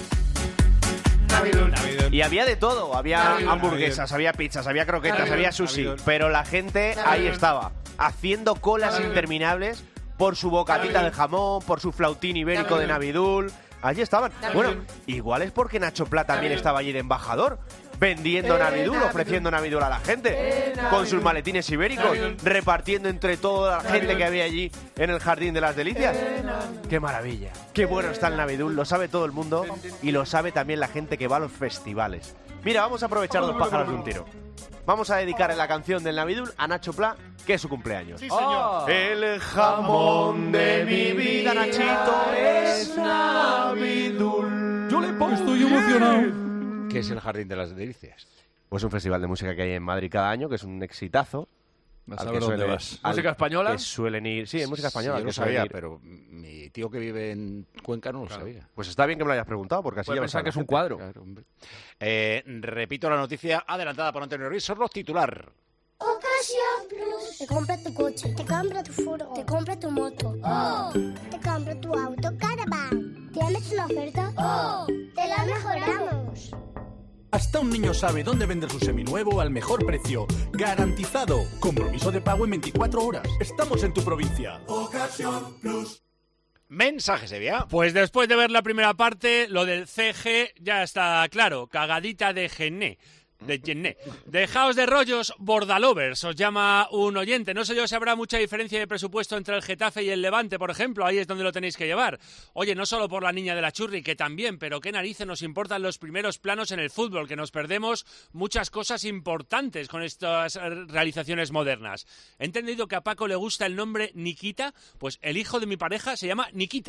Navidul. Y había de todo. Había Navidul. hamburguesas, había pizzas, había croquetas, Navidul. había sushi. Navidul. Pero la gente ahí estaba, haciendo colas Navidul. interminables por su bocatita Navidul. de jamón, por su flautín ibérico de Navidul. Allí estaban. Navidul. Bueno, igual es porque Nacho Pla también Navidul. estaba allí de embajador, vendiendo Eh, Navidul, Navidul. ofreciendo Navidul a la gente, Eh, con Navidul. sus maletines ibéricos, Navidul. repartiendo entre toda la gente Navidul. que había allí en el Jardín de las Delicias. Eh, Navidul. ¡Qué maravilla! ¡Qué bueno está el Navidul! Lo sabe todo el mundo y lo sabe también la gente que va a los festivales. Mira, vamos a aprovechar dos pájaros de un tiro. Vamos a dedicar la canción del Navidul a Nacho Pla, que es su cumpleaños. Sí, señor. El jamón de mi vida, Nachito, es Navidul. Yo le pongo Estoy emocionado. ¿Qué es el Jardín de las Delicias? Pues un festival de música que hay en Madrid cada año, que es un exitazo. Vas al a que ver dónde suele- vas. al ¿Música española? Que suelen ir. Sí, es música española. Sí, yo que lo suelen sabía, ir. pero mi tío que vive en Cuenca no lo sabía. Pues está bien que me lo hayas preguntado, porque así Puede ya lo pensar sabe que es la un gente. cuadro. Claro, hombre. Eh, repito la noticia adelantada por Antonio Ruiz, Sorloz titular. Ocasión Plus. Te compra tu coche, te compra tu furgo, te compra tu moto. Oh. Te compra tu auto Caravan. ¿Tienes una oferta? Oh. Te la mejoramos. Hasta un niño sabe dónde vender su seminuevo al mejor precio. Garantizado. Compromiso de pago en veinticuatro horas. Estamos en tu provincia. Ocasión Plus. Mensaje, Sevilla. Pues después de ver la primera parte, lo del C G ya está claro. Cagadita de Gené. De Gené. Dejaos de rollos, Bordalovers, os llama un oyente. No sé yo si habrá mucha diferencia de presupuesto entre el Getafe y el Levante, por ejemplo. Ahí es donde lo tenéis que llevar. Oye, no solo por la niña de la churri, que también, pero qué narices nos importan los primeros planos en el fútbol, que nos perdemos muchas cosas importantes con estas realizaciones modernas. He entendido que a Paco le gusta el nombre Nikita, pues el hijo de mi pareja se llama Nikita.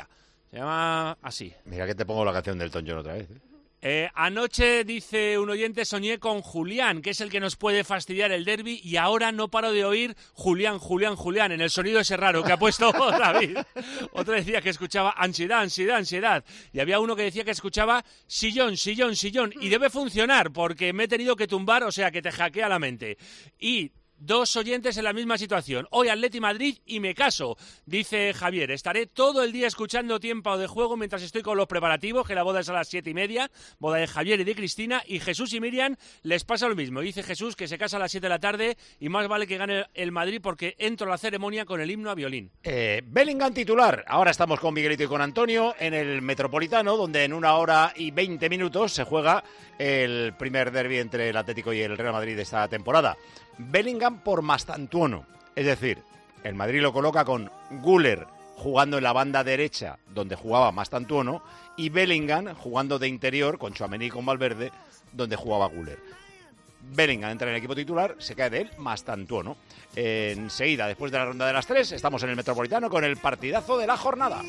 Se llama así. Mira que te pongo la canción del Elton John otra vez. ¿eh? Eh, anoche, dice un oyente, soñé con Julián, que es el que nos puede fastidiar el derbi, y ahora no paro de oír Julián, Julián, Julián, en el sonido ese raro que ha puesto David. Otro decía que escuchaba ansiedad, ansiedad, ansiedad. Y había uno que decía que escuchaba sillón, sillón, sillón. Y debe funcionar, porque me he tenido que tumbar, o sea, que te hackea la mente. Y... dos oyentes en la misma situación. Hoy Atleti Madrid y me caso, dice Javier. Estaré todo el día escuchando Tiempo de Juego mientras estoy con los preparativos, que la boda es a las siete y media, boda de Javier y de Cristina, y Jesús y Miriam les pasa lo mismo. Dice Jesús que se casa a las siete de la tarde y más vale que gane el Madrid porque entro a la ceremonia con el himno a violín. Eh, Bellingham titular. Ahora estamos con Miguelito y con Antonio en el Metropolitano, donde en una hora y veinte minutos se juega el primer derbi entre el Atlético y el Real Madrid de esta temporada. Bellingham por Mastantuono, es decir, el Madrid lo coloca con Güler jugando en la banda derecha donde jugaba Mastantuono y Bellingham jugando de interior con Tchouaméni y con Valverde donde jugaba Güler. Bellingham entra en el equipo titular, se cae de él Mastantuono. Eh, enseguida, después de la ronda de las tres, estamos en el Metropolitano con el partidazo de la jornada.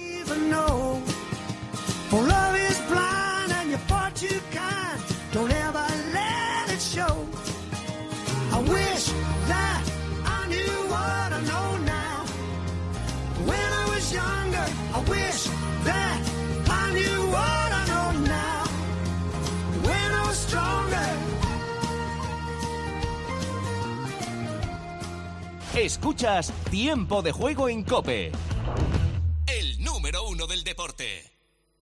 I wish that I knew what I know now. When I was younger, I wish that I knew what I know now. When I was stronger. Escuchas Tiempo de Juego en COPE. El número uno del deporte.